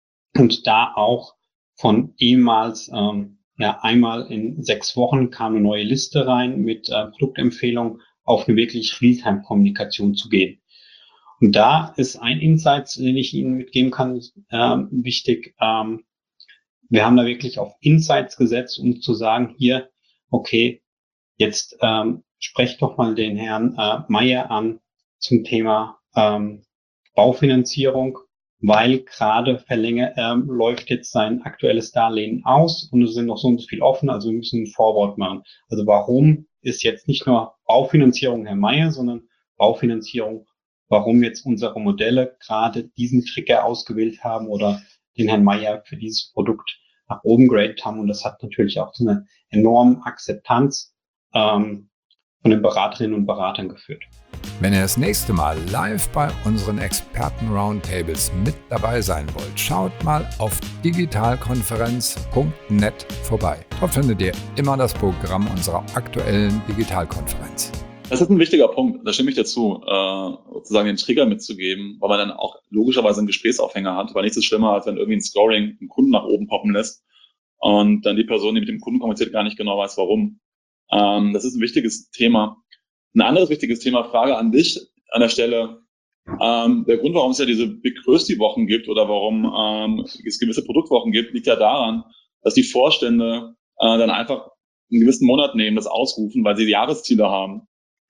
D: und da auch von ehemals ähm, ja einmal in sechs Wochen kam eine neue Liste rein mit äh, Produktempfehlungen auf eine wirklich Realtime-Kommunikation zu gehen. Und da ist ein Insight, den ich Ihnen mitgeben kann, ähm, wichtig. Ähm, wir haben da wirklich auf Insights gesetzt, um zu sagen, hier, okay, jetzt ähm, sprecht doch mal den Herrn äh, Meier an zum Thema ähm, Baufinanzierung, weil gerade verlängert ähm, läuft jetzt sein aktuelles Darlehen aus und es sind noch so und so viel offen, also wir müssen ein Forward machen. Also warum ist jetzt nicht nur Baufinanzierung Herr Meier, sondern Baufinanzierung, warum jetzt unsere Modelle gerade diesen Trigger ausgewählt haben oder den Herrn Meier für dieses Produkt nach oben graded haben. Und das hat natürlich auch zu einer enormen Akzeptanz ähm, von den Beraterinnen und Beratern geführt.
A: Wenn ihr das nächste Mal live bei unseren Experten-Roundtables mit dabei sein wollt, schaut mal auf digitalkonferenz punkt net vorbei. Dort findet ihr immer das Programm unserer aktuellen Digitalkonferenz.
B: Das ist ein wichtiger Punkt, da stimme ich dazu, äh, sozusagen den Trigger mitzugeben, weil man dann auch logischerweise einen Gesprächsaufhänger hat, weil nichts ist schlimmer, als wenn irgendwie ein Scoring einen Kunden nach oben poppen lässt und dann die Person, die mit dem Kunden kommuniziert, gar nicht genau weiß, warum. Ähm, das ist ein wichtiges Thema. Ein anderes wichtiges Thema, Frage an dich an der Stelle. Ähm, der Grund, warum es ja diese Big Rösti-Wochen gibt oder warum ähm, es gewisse Produktwochen gibt, liegt ja daran, dass die Vorstände äh, dann einfach einen gewissen Monat nehmen, das ausrufen, weil sie Jahresziele haben.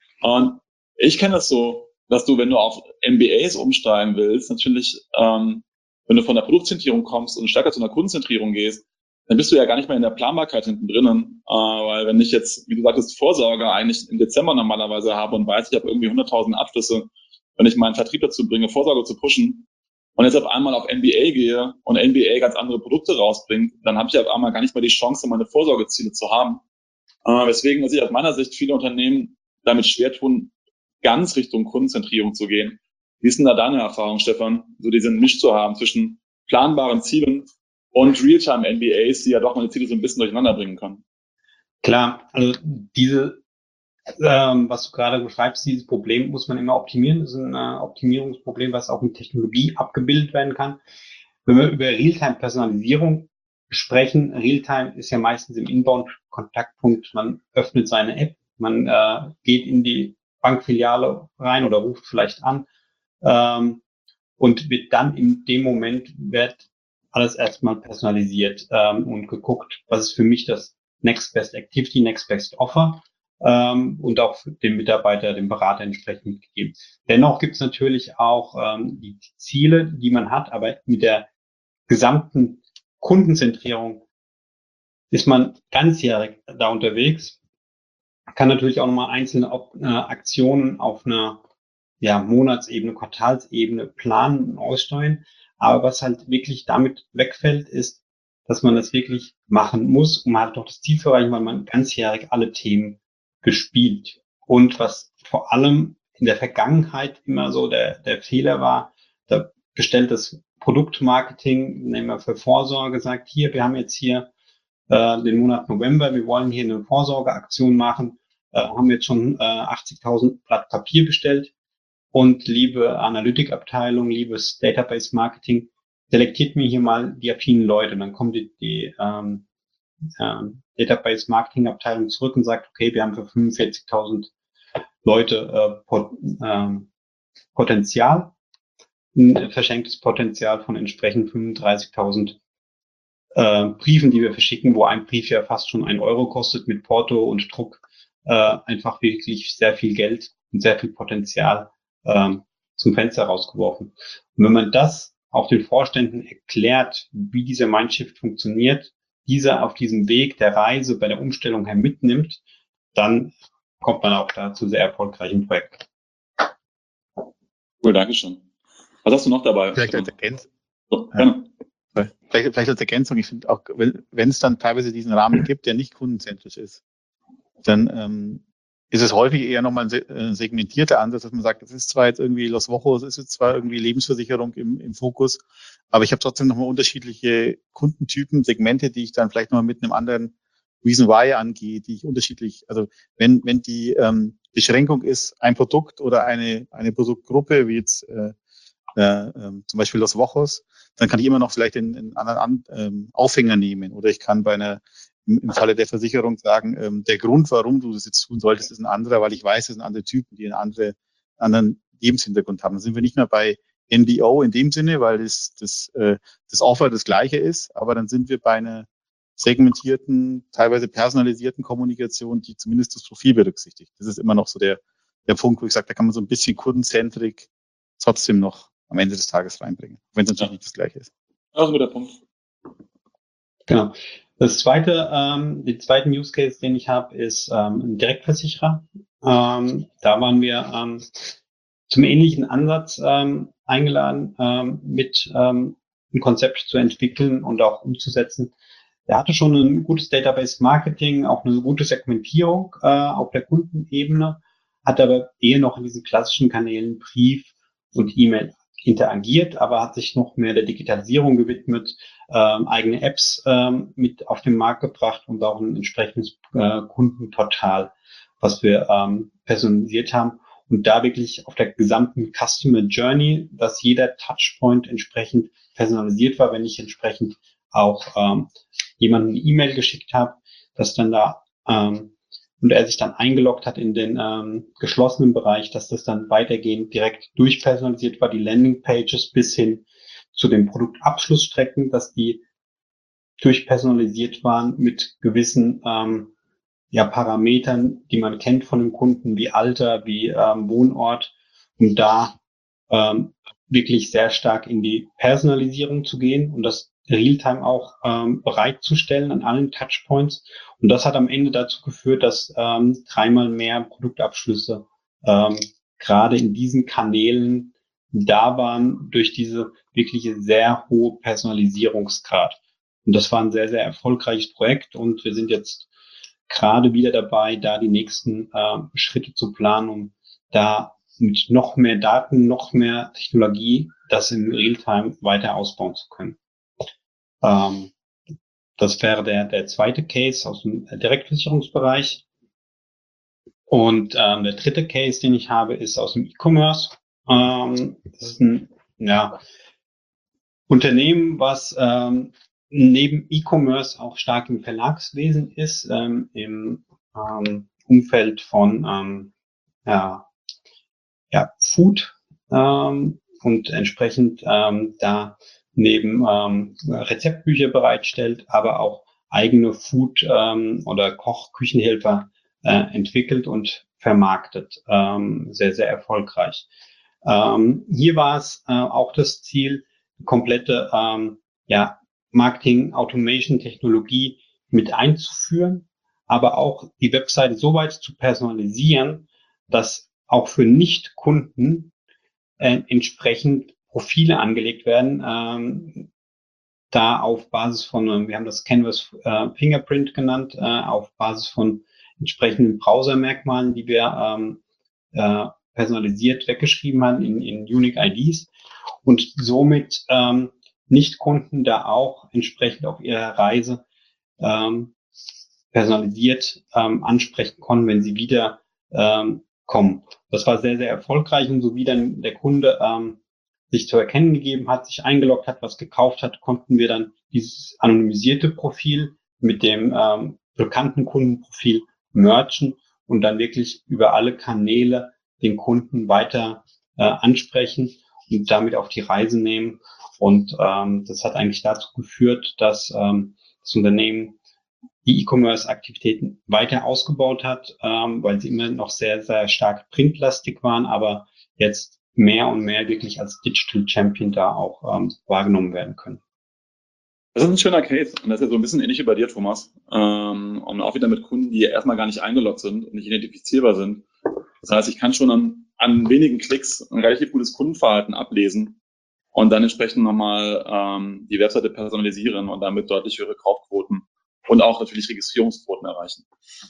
B: Und ich kenne das so, dass du, wenn du auf M B As umsteigen willst, natürlich, ähm, wenn du von der Produktzentrierung kommst und stärker zu einer Kundenzentrierung gehst, dann bist du ja gar nicht mehr in der Planbarkeit hinten drinnen, äh, weil wenn ich jetzt, wie du sagtest, Vorsorge eigentlich im Dezember normalerweise habe und weiß, ich habe irgendwie hunderttausend Abschlüsse, wenn ich meinen Vertrieb dazu bringe, Vorsorge zu pushen und jetzt auf einmal auf M B A gehe und M B A ganz andere Produkte rausbringt, dann habe ich auf einmal gar nicht mehr die Chance, meine Vorsorgeziele zu haben. Äh, weswegen sich aus meiner Sicht viele Unternehmen damit schwer tun, ganz Richtung Kundenzentrierung zu gehen. Wie ist denn da deine Erfahrung, Stefan, so diesen Misch zu haben zwischen planbaren Zielen und Realtime-N B As, die ja doch meine Ziele so ein bisschen durcheinander bringen können?
D: Klar, also diese, ähm, was du gerade beschreibst, dieses Problem muss man immer optimieren. Das ist ein äh, Optimierungsproblem, was auch mit Technologie abgebildet werden kann. Wenn wir über Realtime-Personalisierung sprechen, Realtime ist ja meistens im Inbound-Kontaktpunkt. Man öffnet seine App, man äh, geht in die Bankfiliale rein oder ruft vielleicht an ähm, und wird dann in dem Moment wird alles erstmal personalisiert ähm, und geguckt, was ist für mich das Next Best Activity, Next Best Offer ähm, und auch dem Mitarbeiter, dem Berater entsprechend mitgegeben. Dennoch gibt es natürlich auch ähm, die Ziele, die man hat, aber mit der gesamten Kundenzentrierung ist man ganzjährig da unterwegs, kann natürlich auch nochmal einzelne äh, Aktionen auf einer ja, Monatsebene, Quartalsebene planen und aussteuern. Aber was halt wirklich damit wegfällt, ist, dass man das wirklich machen muss, um halt doch das Ziel zu erreichen, weil man ganzjährig alle Themen bespielt. Und was vor allem in der Vergangenheit immer so der, der Fehler war, da bestellt das Produktmarketing, nehmen wir für Vorsorge, sagt hier, wir haben jetzt hier äh, den Monat November, wir wollen hier eine Vorsorgeaktion machen, äh, haben jetzt schon äh, achtzigtausend Blatt Papier bestellt. Und liebe Analytikabteilung, liebes Database Marketing, selektiert mir hier mal die affinen Leute. Dann kommt die, die ähm, ähm, Database Marketing Abteilung zurück und sagt, okay, wir haben für fünfundvierzigtausend Leute äh, Pot, ähm, Potenzial, ein verschenktes Potenzial von entsprechend fünfunddreißigtausend äh, Briefen, die wir verschicken, wo ein Brief ja fast schon ein Euro kostet mit Porto und Druck, äh, einfach wirklich sehr viel Geld und sehr viel Potenzial ähm, zum Fenster rausgeworfen. Und wenn man das auch den Vorständen erklärt, wie dieser Mindshift funktioniert, dieser auf diesem Weg der Reise bei der Umstellung her mitnimmt, dann kommt man auch da zu sehr erfolgreichen Projekten.
B: Cool, danke schön. Was hast du noch dabei?
C: Vielleicht als Ergänzung.
B: So, gerne.
C: Vielleicht, vielleicht als Ergänzung, ich finde auch, wenn es dann teilweise diesen Rahmen gibt, der nicht kundenzentrisch ist, dann ähm, ist es häufig eher nochmal ein segmentierter Ansatz, dass man sagt, das ist zwar jetzt irgendwie Los Wochos, es ist zwar irgendwie Lebensversicherung im, im Fokus, aber ich habe trotzdem nochmal unterschiedliche Kundentypen, Segmente, die ich dann vielleicht nochmal mit einem anderen Reason Why angehe, die ich unterschiedlich, also wenn wenn die ähm, Beschränkung ist, ein Produkt oder eine eine Produktgruppe, wie jetzt äh, äh, äh, zum Beispiel Los Wochos, dann kann ich immer noch vielleicht einen, einen anderen An, ähm, Aufhänger nehmen oder ich kann bei einer im, im Falle der Versicherung sagen, ähm, der Grund, warum du das jetzt tun solltest, ist ein anderer, weil ich weiß, das sind andere Typen, die einen andere, anderen Lebenshintergrund haben. Dann sind wir nicht mehr bei N B O in dem Sinne, weil das, das, äh, das Offer das gleiche ist, aber dann sind wir bei einer segmentierten, teilweise personalisierten Kommunikation, die zumindest das Profil berücksichtigt. Das ist immer noch so der, der Punkt, wo ich sage, da kann man so ein bisschen kundenzentrik trotzdem noch am Ende des Tages reinbringen, wenn es natürlich ja. nicht das Gleiche ist.
B: Das ist ein guter Punkt.
D: Genau. Das zweite, ähm, den zweiten Use Case, den ich habe, ist ähm, ein Direktversicherer. Ähm, da waren wir ähm, zum ähnlichen Ansatz ähm, eingeladen, ähm, mit ähm, ein Konzept zu entwickeln und auch umzusetzen. Der hatte schon ein gutes Database-Marketing, auch eine gute Segmentierung äh, auf der Kundenebene, hat aber eher noch in diesen klassischen Kanälen Brief und E-Mail interagiert, aber hat sich noch mehr der Digitalisierung gewidmet, ähm, eigene Apps ähm, mit auf den Markt gebracht und auch ein entsprechendes äh, Kundenportal, was wir ähm, personalisiert haben und da wirklich auf der gesamten Customer Journey, dass jeder Touchpoint entsprechend personalisiert war, wenn ich entsprechend auch ähm, jemanden eine E-Mail geschickt habe, dass dann da ähm, und er sich dann eingeloggt hat in den ähm, geschlossenen Bereich, dass das dann weitergehend direkt durchpersonalisiert war, die Landingpages bis hin zu den Produktabschlussstrecken, dass die durchpersonalisiert waren mit gewissen ähm, ja, Parametern, die man kennt von dem Kunden, wie Alter, wie ähm, Wohnort, um da ähm, wirklich sehr stark in die Personalisierung zu gehen und das Realtime auch ähm, bereitzustellen an allen Touchpoints. Und das hat am Ende dazu geführt, dass ähm, dreimal mehr Produktabschlüsse ähm, gerade in diesen Kanälen da waren durch diese wirkliche sehr hohe Personalisierungsgrad. Und das war ein sehr, sehr erfolgreiches Projekt und wir sind jetzt gerade wieder dabei, da die nächsten äh, Schritte zu planen, um da mit noch mehr Daten, noch mehr Technologie, das in Realtime weiter ausbauen zu können. Ähm, das wäre der, der zweite Case aus dem Direktversicherungsbereich. Und ähm, der dritte Case, den ich habe, ist aus dem E-Commerce. Ähm, das ist ein ja, Unternehmen, was ähm, neben E-Commerce auch stark im Verlagswesen ist, ähm, im ähm, Umfeld von ähm, ja, ja, Food ähm, und entsprechend ähm, da neben ähm, Rezeptbücher bereitstellt, aber auch eigene Food- ähm, oder Koch-Küchenhelfer äh, entwickelt und vermarktet. Ähm, sehr, sehr erfolgreich. Ähm, hier war es äh, auch das Ziel, komplette ähm, ja, Marketing-Automation-Technologie mit einzuführen, aber auch die Webseite so weit zu personalisieren, dass auch für Nicht-Kunden äh, entsprechend Profile angelegt werden, ähm, da auf Basis von, äh, wir haben das Canvas äh, Fingerprint genannt, äh, auf Basis von entsprechenden Browsermerkmalen, die wir ähm, äh, personalisiert weggeschrieben haben in, in Unique I Ds und somit ähm, Nicht-Kunden da auch entsprechend auf ihrer Reise ähm, personalisiert ähm, ansprechen konnten, wenn sie wieder ähm, kommen. Das war sehr, sehr erfolgreich und so wie dann der Kunde ähm, sich zu erkennen gegeben hat, sich eingeloggt hat, was gekauft hat, konnten wir dann dieses anonymisierte Profil mit dem ähm, bekannten Kundenprofil mergen und dann wirklich über alle Kanäle den Kunden weiter äh, ansprechen und damit auf die Reise nehmen. Und ähm, das hat eigentlich dazu geführt, dass ähm, das Unternehmen die E-Commerce-Aktivitäten weiter ausgebaut hat, ähm, weil sie immer noch sehr, sehr stark printlastig waren, aber jetzt mehr und mehr wirklich als Digital Champion da auch ähm, wahrgenommen werden können.
B: Das ist ein schöner Case und das ist ja so ein bisschen ähnlich wie bei dir, Thomas. Ähm, und auch wieder mit Kunden, die erstmal gar nicht eingeloggt sind und nicht identifizierbar sind. Das heißt, ich kann schon an, an wenigen Klicks ein relativ gutes Kundenverhalten ablesen und dann entsprechend nochmal ähm, die Webseite personalisieren und damit deutlich höhere Kaufquoten und auch natürlich Registrierungsquoten erreichen.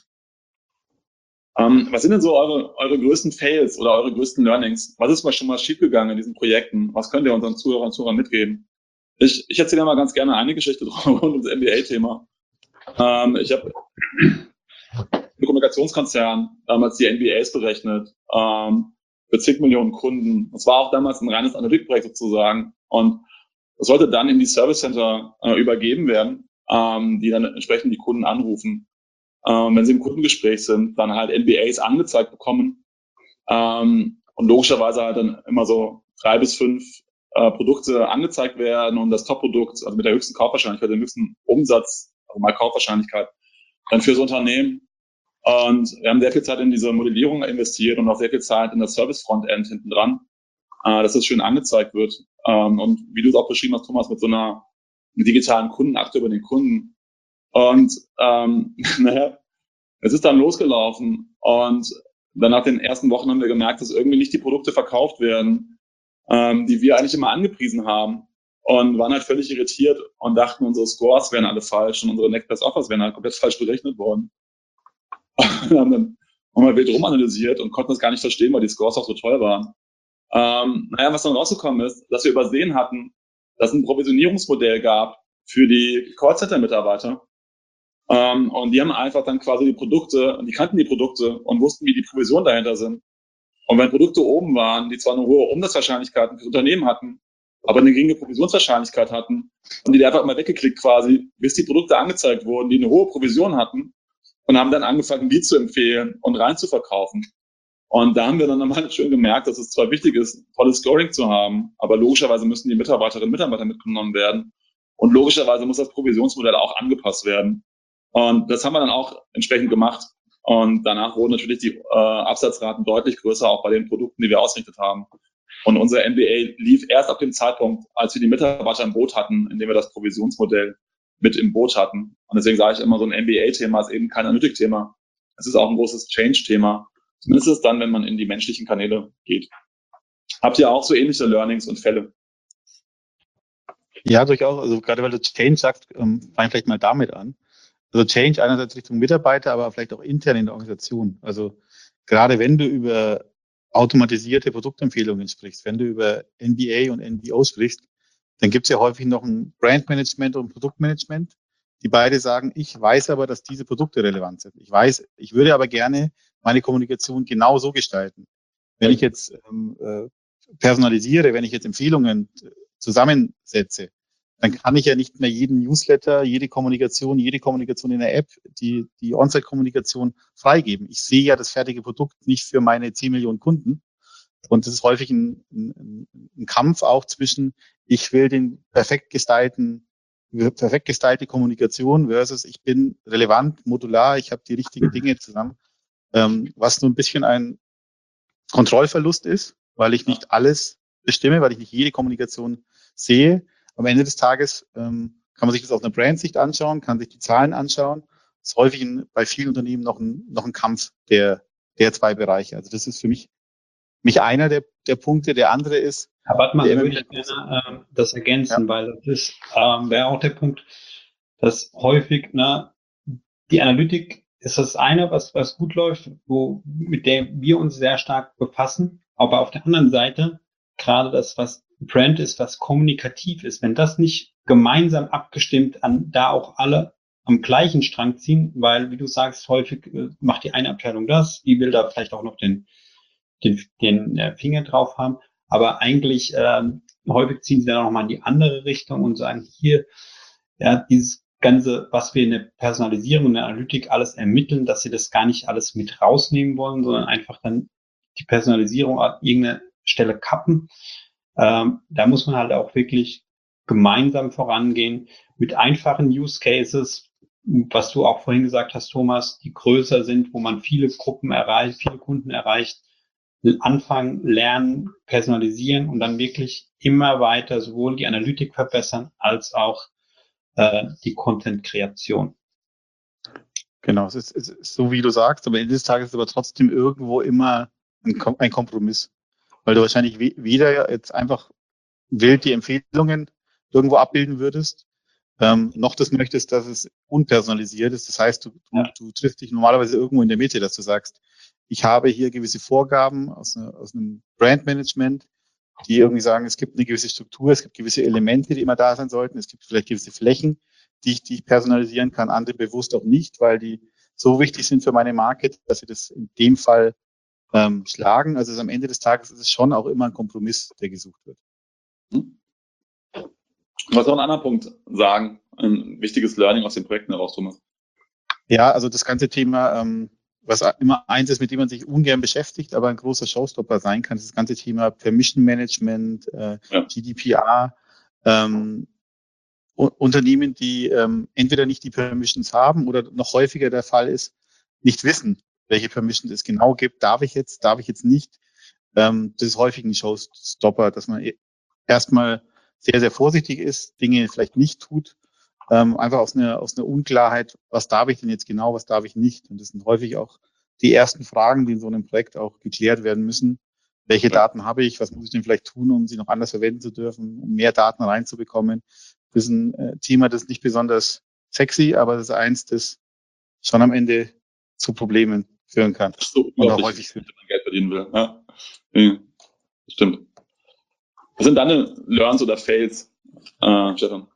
B: Ähm, was sind denn so eure, eure größten Fails oder eure größten Learnings? Was ist mal schon mal schiefgegangen in diesen Projekten? Was könnt ihr unseren Zuhörern und Zuhörern mitgeben? Ich, ich erzähle mal ganz gerne eine Geschichte rund ums M B A-Thema. Ähm, ich habe einen Kommunikationskonzern damals die N B As berechnet ähm, für zig Millionen Kunden. Das war auch damals ein reines Analytikprojekt sozusagen. Und das sollte dann in die Service Center äh, übergeben werden, ähm, die dann entsprechend die Kunden anrufen. Ähm, wenn sie im Kundengespräch sind, dann halt N B As angezeigt bekommen ähm, und logischerweise halt dann immer so drei bis fünf äh, Produkte angezeigt werden und das Top-Produkt, also mit der höchsten Kaufwahrscheinlichkeit, dem höchsten Umsatz, also mal Kaufwahrscheinlichkeit, dann fürs Unternehmen. Und wir haben sehr viel Zeit in diese Modellierung investiert und auch sehr viel Zeit in das Service-Frontend hinten dran, äh, dass das schön angezeigt wird. Ähm, und wie du es auch beschrieben hast, Thomas, mit so einer digitalen Kundenakte über den Kunden. Und ähm, naja, es ist dann losgelaufen und dann nach den ersten Wochen haben wir gemerkt, dass irgendwie nicht die Produkte verkauft werden, ähm, die wir eigentlich immer angepriesen haben und waren halt völlig irritiert und dachten, unsere Scores wären alle falsch und unsere Next Best Offers wären halt komplett falsch berechnet worden. Und haben dann nochmal wild rumanalysiert und konnten das gar nicht verstehen, weil die Scores auch so toll waren. Ähm, naja, was dann rausgekommen ist, dass wir übersehen hatten, dass es ein Provisionierungsmodell gab für die Callcenter-Mitarbeiter. Ähm, und die haben einfach dann quasi die Produkte, die kannten die Produkte und wussten, wie die Provisionen dahinter sind. Und wenn Produkte oben waren, die zwar eine hohe Umsatzwahrscheinlichkeiten für das Unternehmen hatten, aber eine geringe Provisionswahrscheinlichkeit hatten, haben die einfach mal weggeklickt quasi, bis die Produkte angezeigt wurden, die eine hohe Provision hatten und haben dann angefangen, die zu empfehlen und rein zu verkaufen. Und da haben wir dann nochmal schön gemerkt, dass es zwar wichtig ist, tolles Scoring zu haben, aber logischerweise müssen die Mitarbeiterinnen und Mitarbeiter mitgenommen werden. Und logischerweise muss das Provisionsmodell auch angepasst werden. Und das haben wir dann auch entsprechend gemacht. Und danach wurden natürlich die äh, Absatzraten deutlich größer, auch bei den Produkten, die wir ausgerichtet haben. Und unser M B A lief erst ab dem Zeitpunkt, als wir die Mitarbeiter im Boot hatten, indem wir das Provisionsmodell mit im Boot hatten. Und deswegen sage ich immer, so ein M B A-Thema ist eben kein Analytik-Thema. Es ist auch ein großes Change-Thema. Zumindest ist es dann, wenn man in die menschlichen Kanäle geht. Habt ihr auch so ähnliche Learnings und Fälle?
C: Ja, durchaus. Also gerade weil du Change sagst, ähm, fange vielleicht mal damit an. Also Change einerseits Richtung Mitarbeiter, aber vielleicht auch intern in der Organisation. Also gerade wenn du über automatisierte Produktempfehlungen sprichst, wenn du über N B A und N B O sprichst, dann gibt es ja häufig noch ein Brandmanagement und ein Produktmanagement, die beide sagen, ich weiß aber, dass diese Produkte relevant sind. Ich weiß, ich würde aber gerne meine Kommunikation genau so gestalten. Wenn ich jetzt ähm, äh, personalisiere, wenn ich jetzt Empfehlungen zusammensetze, dann kann ich ja nicht mehr jeden Newsletter, jede Kommunikation, jede Kommunikation in der App, die, die On-Site-Kommunikation freigeben. Ich sehe ja das fertige Produkt nicht für meine zehn Millionen Kunden. Und das ist häufig ein, ein, ein Kampf auch zwischen, ich will den perfekt gestylten, perfekt gestylte Kommunikation versus ich bin relevant, modular, ich habe die richtigen Dinge zusammen. Ähm, was nur ein bisschen ein Kontrollverlust ist, weil ich nicht alles bestimme, weil ich nicht jede Kommunikation sehe. Am Ende des Tages ähm, kann man sich das aus einer Brandsicht anschauen, kann sich die Zahlen anschauen. Das ist häufig in, bei vielen Unternehmen noch ein, noch ein Kampf der, der zwei Bereiche. Also das ist für mich, mich einer der, der Punkte. Der andere ist,
D: Herr Bartmann,
C: der
D: würde ich gerne ähm, das ergänzen,
C: ja.
D: weil das ist, ähm, wäre auch der Punkt, dass häufig, ne, die Analytik ist das eine, was, was gut läuft, wo, mit der wir uns sehr stark befassen. Aber auf der anderen Seite, gerade das, was Brand ist, was kommunikativ ist, wenn das nicht gemeinsam abgestimmt an, da auch alle am gleichen Strang ziehen, weil, wie du sagst, häufig äh, macht die eine Abteilung das, die will da vielleicht auch noch den, den, den äh, Finger drauf haben, aber eigentlich ähm, häufig ziehen sie dann auch nochmal in die andere Richtung und sagen, hier, ja, dieses Ganze, was wir in der Personalisierung und der Analytik alles ermitteln, dass sie das gar nicht alles mit rausnehmen wollen, sondern einfach dann die Personalisierung an irgendeiner Stelle kappen. Ähm, da muss man halt auch wirklich gemeinsam vorangehen mit einfachen Use Cases, was du auch vorhin gesagt hast, Thomas, die größer sind, wo man viele Gruppen erreicht, viele Kunden erreicht, anfangen, lernen, personalisieren und dann wirklich immer weiter sowohl die Analytik verbessern als auch äh, die Content-Kreation.
C: Genau, es ist, es ist so, wie du sagst, aber am Ende des Tages ist es aber trotzdem irgendwo immer ein, Kom- ein Kompromiss. Weil du wahrscheinlich we- weder jetzt einfach wild die Empfehlungen irgendwo abbilden würdest, ähm, noch das möchtest, dass es unpersonalisiert ist. Das heißt, du, du,
D: Ja.
C: du triffst dich normalerweise irgendwo in der Mitte, dass du sagst, ich habe hier gewisse Vorgaben aus, einer, aus einem Brandmanagement, die irgendwie sagen, es gibt eine gewisse Struktur, es gibt gewisse Elemente, die immer da sein sollten, es gibt vielleicht gewisse Flächen, die ich, die ich personalisieren kann, andere bewusst auch nicht, weil die so wichtig sind für meine Marke, dass sie das in dem Fall ähm, schlagen. Also es ist am Ende des Tages ist es schon auch immer ein Kompromiss, der gesucht wird.
B: Hm. Was noch ein anderer Punkt sagen, ein wichtiges Learning aus den Projekten heraus, Thomas.
C: Ja, also das ganze Thema, ähm, was immer eins ist, mit dem man sich ungern beschäftigt, aber ein großer Showstopper sein kann, ist das ganze Thema Permission Management, äh,
B: Ja.
C: G D P R, ähm, U- Unternehmen, die ähm, entweder nicht die Permissions haben oder noch häufiger der Fall ist, nicht wissen, welche Permissions es genau gibt. Darf ich jetzt, darf ich jetzt nicht? Ähm, das ist häufig ein Showstopper, dass man e- erstmal sehr, sehr vorsichtig ist, Dinge vielleicht nicht tut, ähm, einfach aus einer, aus einer Unklarheit, was darf ich denn jetzt genau, was darf ich nicht? Und das sind häufig auch die ersten Fragen, die in so einem Projekt auch geklärt werden müssen. Welche
B: Ja.
C: Daten habe ich? Was muss ich denn vielleicht tun, um sie noch anders verwenden zu dürfen, um mehr Daten reinzubekommen? Das ist ein äh, Thema, das ist nicht besonders sexy, aber das ist eins, das schon am Ende zu Problemen führen kann.
B: Das ist so
C: Und auch
B: unglaublich,
C: häufig
B: wenn man Geld verdienen will. Ja, ja, das stimmt. Was sind deine Learns oder Fails, äh, Stefan?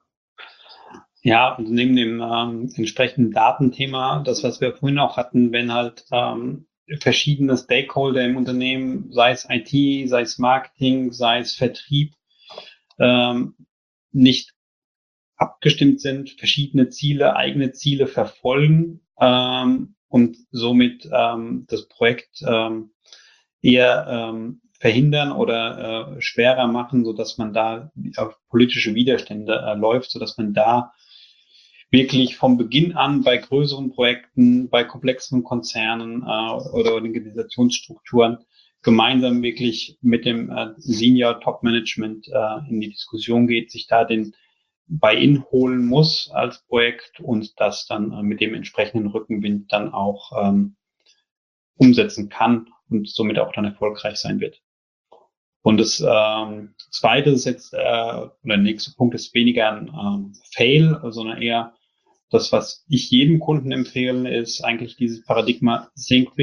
D: Ja, und neben dem ähm, entsprechenden Datenthema, das, was wir vorhin auch hatten, wenn halt ähm, verschiedene Stakeholder im Unternehmen, sei es I T, sei es Marketing, sei es Vertrieb, ähm, nicht abgestimmt sind, verschiedene Ziele, eigene Ziele verfolgen ähm, und somit ähm, das Projekt ähm, eher ähm, verhindern oder äh, schwerer machen, so dass man da auf politische Widerstände äh, läuft, so dass man da wirklich vom Beginn an bei größeren Projekten, bei komplexen Konzernen äh, oder Organisationsstrukturen gemeinsam wirklich mit dem äh, Senior Top Management äh, in die Diskussion geht, sich da den Buy-in holen muss als Projekt und das dann äh, mit dem entsprechenden Rückenwind dann auch ähm, umsetzen kann und somit auch dann erfolgreich sein wird. Und das ähm, Zweite ist jetzt, äh, oder der nächste Punkt ist weniger ein ähm, Fail, sondern eher das, was ich jedem Kunden empfehle, ist eigentlich dieses Paradigma Think Big,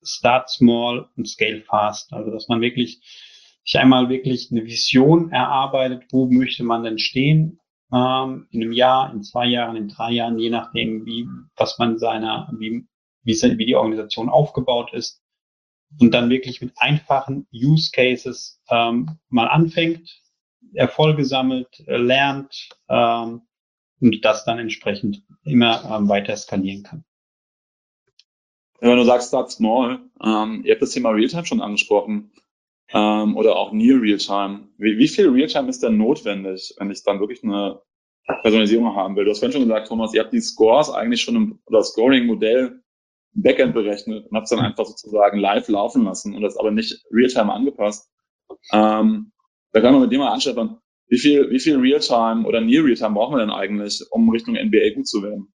D: Start Small und Scale Fast. Also dass man wirklich sich einmal wirklich eine Vision erarbeitet, wo möchte man denn stehen, ähm, in einem Jahr, in zwei Jahren, in drei Jahren, je nachdem, wie, was man seiner, wie, wie, wie die Organisation aufgebaut ist. Und dann wirklich mit einfachen Use Cases ähm, mal anfängt, Erfolge sammelt, äh, lernt ähm, und das dann entsprechend immer ähm, weiter skalieren kann.
B: Wenn du sagst, start small, ähm, ihr habt das Thema Realtime schon angesprochen ähm, oder auch Near Realtime. Wie, wie viel Realtime ist denn notwendig, wenn ich dann wirklich eine Personalisierung haben will? Du hast vorhin schon gesagt, Thomas, ihr habt die Scores eigentlich schon im oder das Scoring-Modell im Backend berechnet und habt es dann einfach sozusagen live laufen lassen und das aber nicht Realtime angepasst. Ähm, da kann man mit dir mal anschauen, wie viel, wie viel Realtime oder Near Realtime brauchen wir denn eigentlich, um Richtung N B A gut zu werden?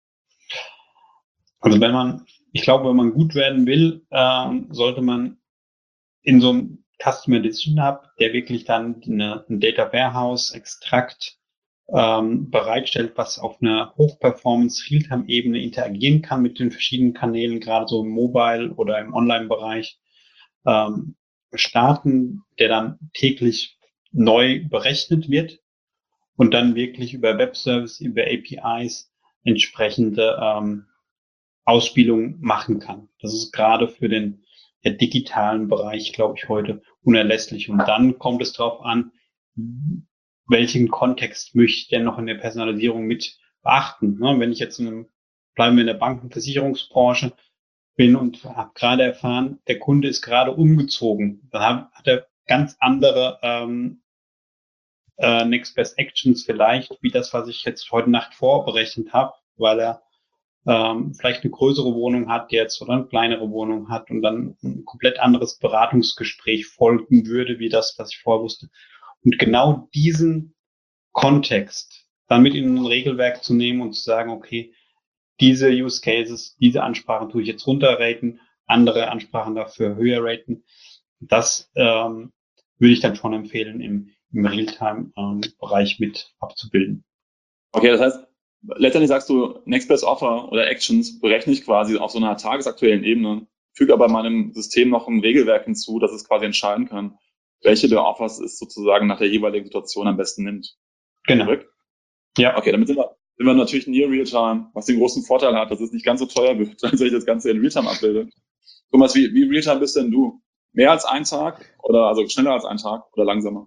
D: Also wenn man, ich glaube, wenn man gut werden will, ähm, sollte man in so einem Customer Decision Hub, der wirklich dann eine, ein Data Warehouse Extrakt ähm, bereitstellt, was auf einer Hochperformance Realtime-Ebene interagieren kann mit den verschiedenen Kanälen, gerade so im Mobile oder im Online-Bereich, ähm, starten, der dann täglich neu berechnet wird und dann wirklich über Webservice, über A P Is entsprechende ähm, Ausspielung machen kann. Das ist gerade für den der digitalen Bereich, glaube ich, heute unerlässlich. Und dann kommt es darauf an, welchen Kontext möchte ich denn noch in der Personalisierung mit beachten. Ne? Wenn ich jetzt in einem, bleiben wir in der Banken- und Versicherungsbranche bin und habe gerade erfahren, der Kunde ist gerade umgezogen, dann hat, hat er ganz andere ähm, äh, Next Best Actions vielleicht, wie das, was ich jetzt heute Nacht vorberechnet habe, weil er ähm, vielleicht eine größere Wohnung hat jetzt oder eine kleinere Wohnung hat und dann ein komplett anderes Beratungsgespräch folgen würde, wie das, was ich vorher wusste. Und genau diesen Kontext dann mit in ein Regelwerk zu nehmen und zu sagen, okay, diese Use Cases, diese Ansprachen tue ich jetzt runterraten, andere Ansprachen dafür höher raten. Das ähm, würde ich dann schon empfehlen, im, im Realtime-Bereich ähm, mit abzubilden.
B: Okay, das heißt, letztendlich sagst du, Next Best Offer oder Actions berechne ich quasi auf so einer tagesaktuellen Ebene, füge aber meinem System noch ein Regelwerk hinzu, dass es quasi entscheiden kann, welche der Offers es sozusagen nach der jeweiligen Situation am besten nimmt.
D: Genau.
B: Correct?
D: Ja.
B: Okay, damit sind wir, sind wir natürlich Near Realtime, was den großen Vorteil hat, dass es nicht ganz so teuer wird, als wenn ich das Ganze in Realtime abbilde. Thomas, wie, wie Realtime bist denn du? Mehr als ein Tag oder also schneller als ein Tag oder langsamer?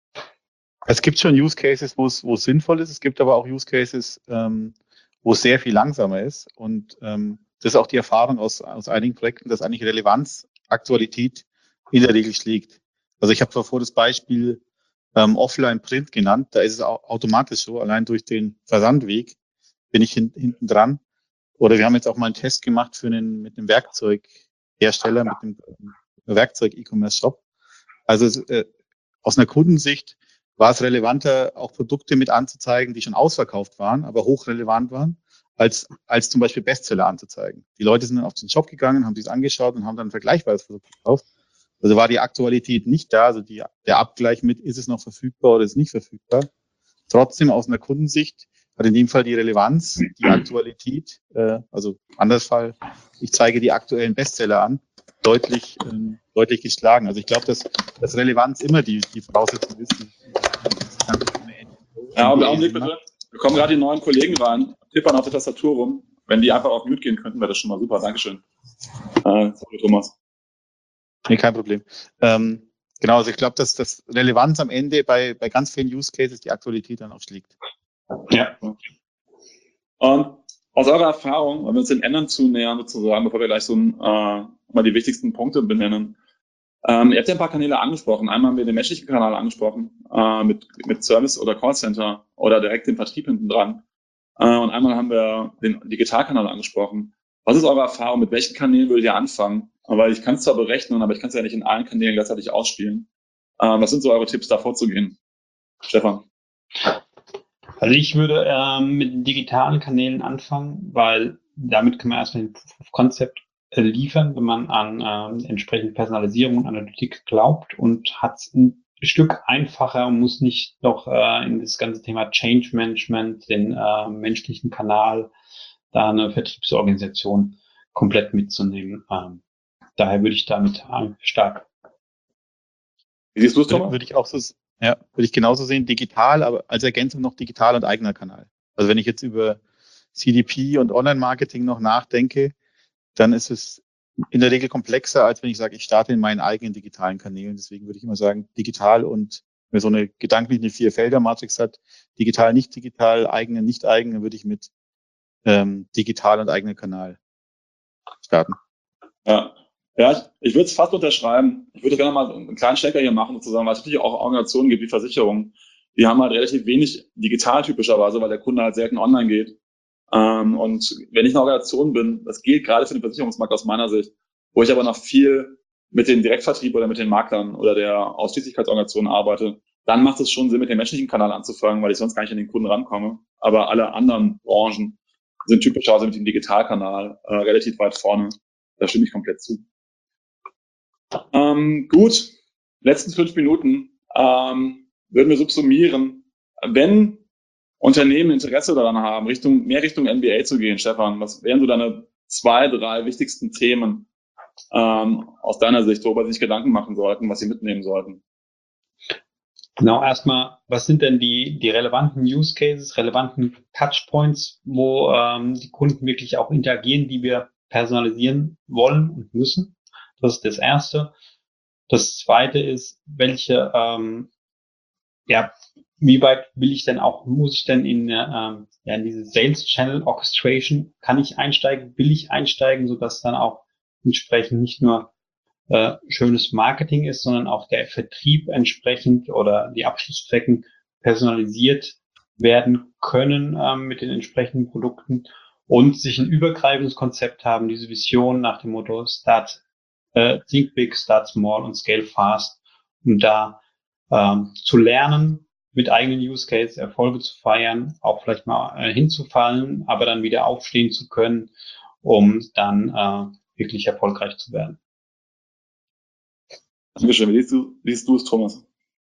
C: Es gibt schon Use Cases, wo es, wo es sinnvoll ist. Es gibt aber auch Use Cases, ähm, wo es sehr viel langsamer ist. Und ähm, das ist auch die Erfahrung aus, aus einigen Projekten, dass eigentlich Relevanz, Aktualität in der Regel schlägt. Also ich habe vorher das Beispiel ähm, Offline-Print genannt. Da ist es auch automatisch so, allein durch den Versandweg bin ich hin, hinten dran. Oder wir haben jetzt auch mal einen Test gemacht für einen, mit einem Werkzeughersteller, mit einem Werkzeug-E-Commerce-Shop. Also es, äh, aus einer Kundensicht war es relevanter, auch Produkte mit anzuzeigen, die schon ausverkauft waren, aber hochrelevant waren, als, als zum Beispiel Bestseller anzuzeigen. Die Leute sind dann auf den Shop gegangen, haben sich das angeschaut und haben dann ein vergleichbares Produkt gekauft. Also war die Aktualität nicht da, also die, der Abgleich mit, ist es noch verfügbar oder ist es nicht verfügbar. Trotzdem aus einer Kundensicht hat in dem Fall die Relevanz, die Aktualität, äh, also anders Fall, ich zeige die aktuellen Bestseller an, deutlich, ähm, deutlich geschlagen. Also ich glaube, dass, dass Relevanz immer die, die Voraussetzung ist.
B: Ja, aber Augenblick bitte. Wir kommen gerade die neuen Kollegen rein, tippern auf der Tastatur rum. Wenn die einfach auf Mute gehen könnten, wäre das schon mal super. Dankeschön. Äh, sorry, Thomas.
C: Nee, kein Problem. Ähm, genau, also ich glaube, dass das Relevanz am Ende bei, bei ganz vielen Use Cases die Aktualität dann auch schlägt.
B: Ja. Und aus eurer Erfahrung, wenn wir uns den Ändern zunähern, sozusagen, bevor wir gleich so äh, mal die wichtigsten Punkte benennen. Ähm, ihr habt ja ein paar Kanäle angesprochen. Einmal haben wir den menschlichen Kanal angesprochen, äh, mit, mit Service oder Callcenter oder direkt den Vertrieb hinten dran. Äh, und einmal haben wir den Digitalkanal angesprochen. Was ist eure Erfahrung? Mit welchen Kanälen würdet ihr anfangen? Weil ich kann es zwar berechnen, aber ich kann es ja nicht in allen Kanälen gleichzeitig ausspielen. Äh, was sind so eure Tipps, da vorzugehen? Stefan?
D: Also ich würde ähm, mit den digitalen Kanälen anfangen, weil damit kann man erstmal ein Proof of Concept äh, liefern, wenn man an ähm, entsprechende Personalisierung und Analytik glaubt und hat es ein Stück einfacher und muss nicht noch äh, in das ganze Thema Change Management, den äh, menschlichen Kanal, da eine Vertriebsorganisation komplett mitzunehmen. Ähm, daher würde ich damit stark.
B: Wie siehst du es, Thomas?
C: Würde ich auch so, ja, würde ich genauso sehen, digital, aber als Ergänzung noch digital und eigener Kanal. Also wenn ich jetzt über C D P und Online-Marketing noch nachdenke, dann ist es in der Regel komplexer, als wenn ich sage, ich starte in meinen eigenen digitalen Kanälen. Deswegen würde ich immer sagen, digital und wenn man so eine gedanklich eine Vier-Felder-Matrix hat, digital, nicht digital, eigene, nicht eigene, würde ich mit ähm, digital und eigener Kanal starten.
B: Ja, ja, ich, ich würde es fast unterschreiben. Ich würde gerne mal einen kleinen Stecker hier machen, sozusagen, weil es natürlich auch Organisationen gibt wie Versicherungen. Die haben halt relativ wenig digital typischerweise, weil der Kunde halt selten online geht. Ähm, und wenn ich eine Organisation bin, das gilt gerade für den Versicherungsmarkt aus meiner Sicht, wo ich aber noch viel mit dem Direktvertrieb oder mit den Maklern oder der Ausschließlichkeitsorganisation arbeite, dann macht es schon Sinn, mit dem menschlichen Kanal anzufangen, weil ich sonst gar nicht an den Kunden rankomme. Aber alle anderen Branchen sind typischerweise mit dem Digitalkanal äh, relativ weit vorne. Da stimme ich komplett zu. Ähm, gut, letzten fünf Minuten ähm, würden wir subsumieren. Wenn Unternehmen Interesse daran haben, Richtung, mehr Richtung N B A zu gehen, Stefan, was wären so deine zwei, drei wichtigsten Themen ähm, aus deiner Sicht, worüber sie sich Gedanken machen sollten, was sie mitnehmen sollten?
D: Genau, erstmal, was sind denn die, die relevanten Use Cases, relevanten Touchpoints, wo ähm, die Kunden wirklich auch interagieren, die wir personalisieren wollen und müssen? Das ist das Erste. Das Zweite ist, welche, ähm, ja, wie weit will ich denn auch, muss ich denn in, ähm, ja, in diese Sales Channel Orchestration, kann ich einsteigen, will ich einsteigen, sodass dann auch entsprechend nicht nur äh, schönes Marketing ist, sondern auch der Vertrieb entsprechend oder die Abschlussstrecken personalisiert werden können ähm, mit den entsprechenden Produkten und sich ein übergreifendes Konzept haben, diese Vision nach dem Motto Start, äh, Think Big, Start Small und Scale Fast, um da ähm, zu lernen, mit eigenen Use Cases Erfolge zu feiern, auch vielleicht mal äh, hinzufallen, aber dann wieder aufstehen zu können, um dann äh, wirklich erfolgreich zu werden.
B: Dankeschön. Wie siehst du, wie siehst du es, Thomas?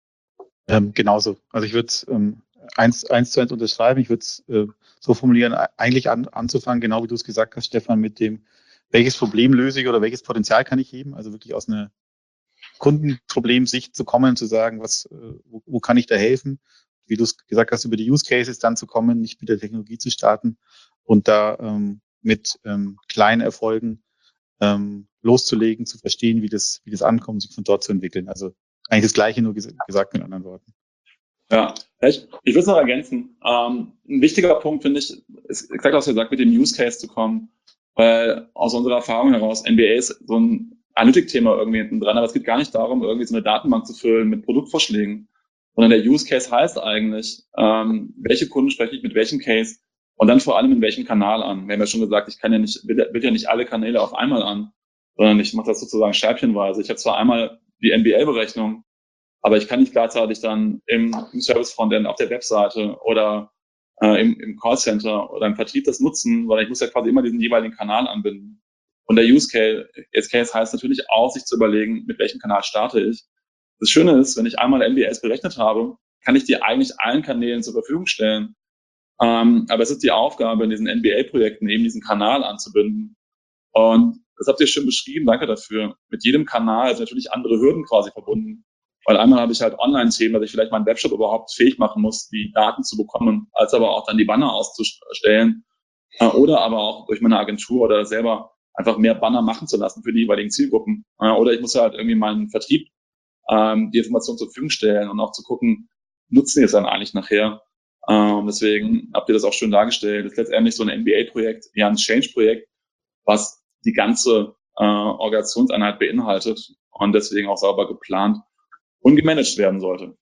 C: Ähm, genauso. Also ich würde es ähm, eins, eins zu eins unterschreiben. Ich würde es äh, so formulieren, eigentlich an, anzufangen, genau wie du es gesagt hast, Stefan, mit dem, welches Problem löse ich oder welches Potenzial kann ich heben? Also wirklich aus einer Kundenproblemsicht zu kommen, zu sagen, was, wo, wo kann ich da helfen? Wie du es gesagt hast, über die Use Cases dann zu kommen, nicht mit der Technologie zu starten und da ähm, mit ähm, kleinen Erfolgen ähm, loszulegen, zu verstehen, wie das, wie das ankommt, sich von dort zu entwickeln. Also eigentlich das Gleiche, nur ges- gesagt mit anderen Worten.
B: Ja, ich, ich würde es noch ergänzen. Ähm, ein wichtiger Punkt, finde ich, ist exakt, was ihr sagt, mit dem Use Case zu kommen, weil aus unserer Erfahrung heraus, N B A ist so ein Analytik-Thema irgendwie hinten dran, aber es geht gar nicht darum, irgendwie so eine Datenbank zu füllen mit Produktvorschlägen, sondern der Use Case heißt eigentlich, ähm, welche Kunden spreche ich mit welchem Case und dann vor allem in welchem Kanal an. Wir haben ja schon gesagt, ich kann ja nicht, will, will ja nicht alle Kanäle auf einmal an, sondern ich mache das sozusagen scheibchenweise. Ich habe zwar einmal die N B A-Berechnung, aber ich kann nicht gleichzeitig dann im, im Service-Frontend auf der Webseite oder äh, im, im Callcenter oder im Vertrieb das nutzen, weil ich muss ja quasi immer diesen jeweiligen Kanal anbinden. Und der Use Case, Use Case heißt natürlich auch, sich zu überlegen, mit welchem Kanal starte ich. Das Schöne ist, wenn ich einmal N B As berechnet habe, kann ich die eigentlich allen Kanälen zur Verfügung stellen. Ähm, aber es ist die Aufgabe, in diesen N B A-Projekten eben diesen Kanal anzubinden. Und das habt ihr schön beschrieben, danke dafür. Mit jedem Kanal sind natürlich andere Hürden quasi verbunden. Weil einmal habe ich halt Online-Themen, dass ich vielleicht meinen Webshop überhaupt fähig machen muss, die Daten zu bekommen, als aber auch dann die Banner auszustellen. Äh, oder aber auch durch meine Agentur oder selber einfach mehr Banner machen zu lassen für die jeweiligen Zielgruppen. Äh, oder ich muss halt irgendwie meinen Vertrieb ähm, die Information zur Verfügung stellen und auch zu gucken, nutzen die es dann eigentlich nachher. Ähm, deswegen habt ihr das auch schön dargestellt. Das ist letztendlich so ein N B A-Projekt, ja ein Change-Projekt, was die ganze äh, Organisationseinheit beinhaltet und deswegen auch sauber geplant und gemanagt werden sollte.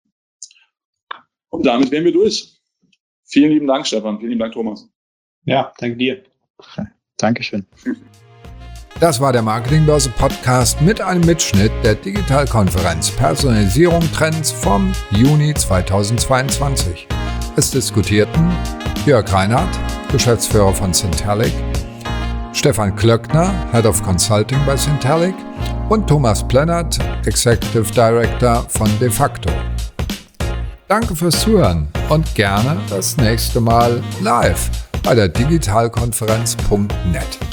B: Und damit wären wir durch. Vielen lieben Dank, Stefan. Vielen lieben Dank, Thomas.
D: Ja, danke dir.
C: Dankeschön.
A: Das war der Marketingbörse Podcast mit einem Mitschnitt der Digitalkonferenz Personalisierung Trends vom Juni zweitausendzweiundzwanzig. Es diskutierten Jörg Reinhardt, Geschäftsführer von Syntelic, Stefan Klöckner, Head of Consulting bei Syntelic und Thomas Plennert, Executive Director von De facto. Danke fürs Zuhören und gerne das nächste Mal live bei der digitalkonferenz punkt net.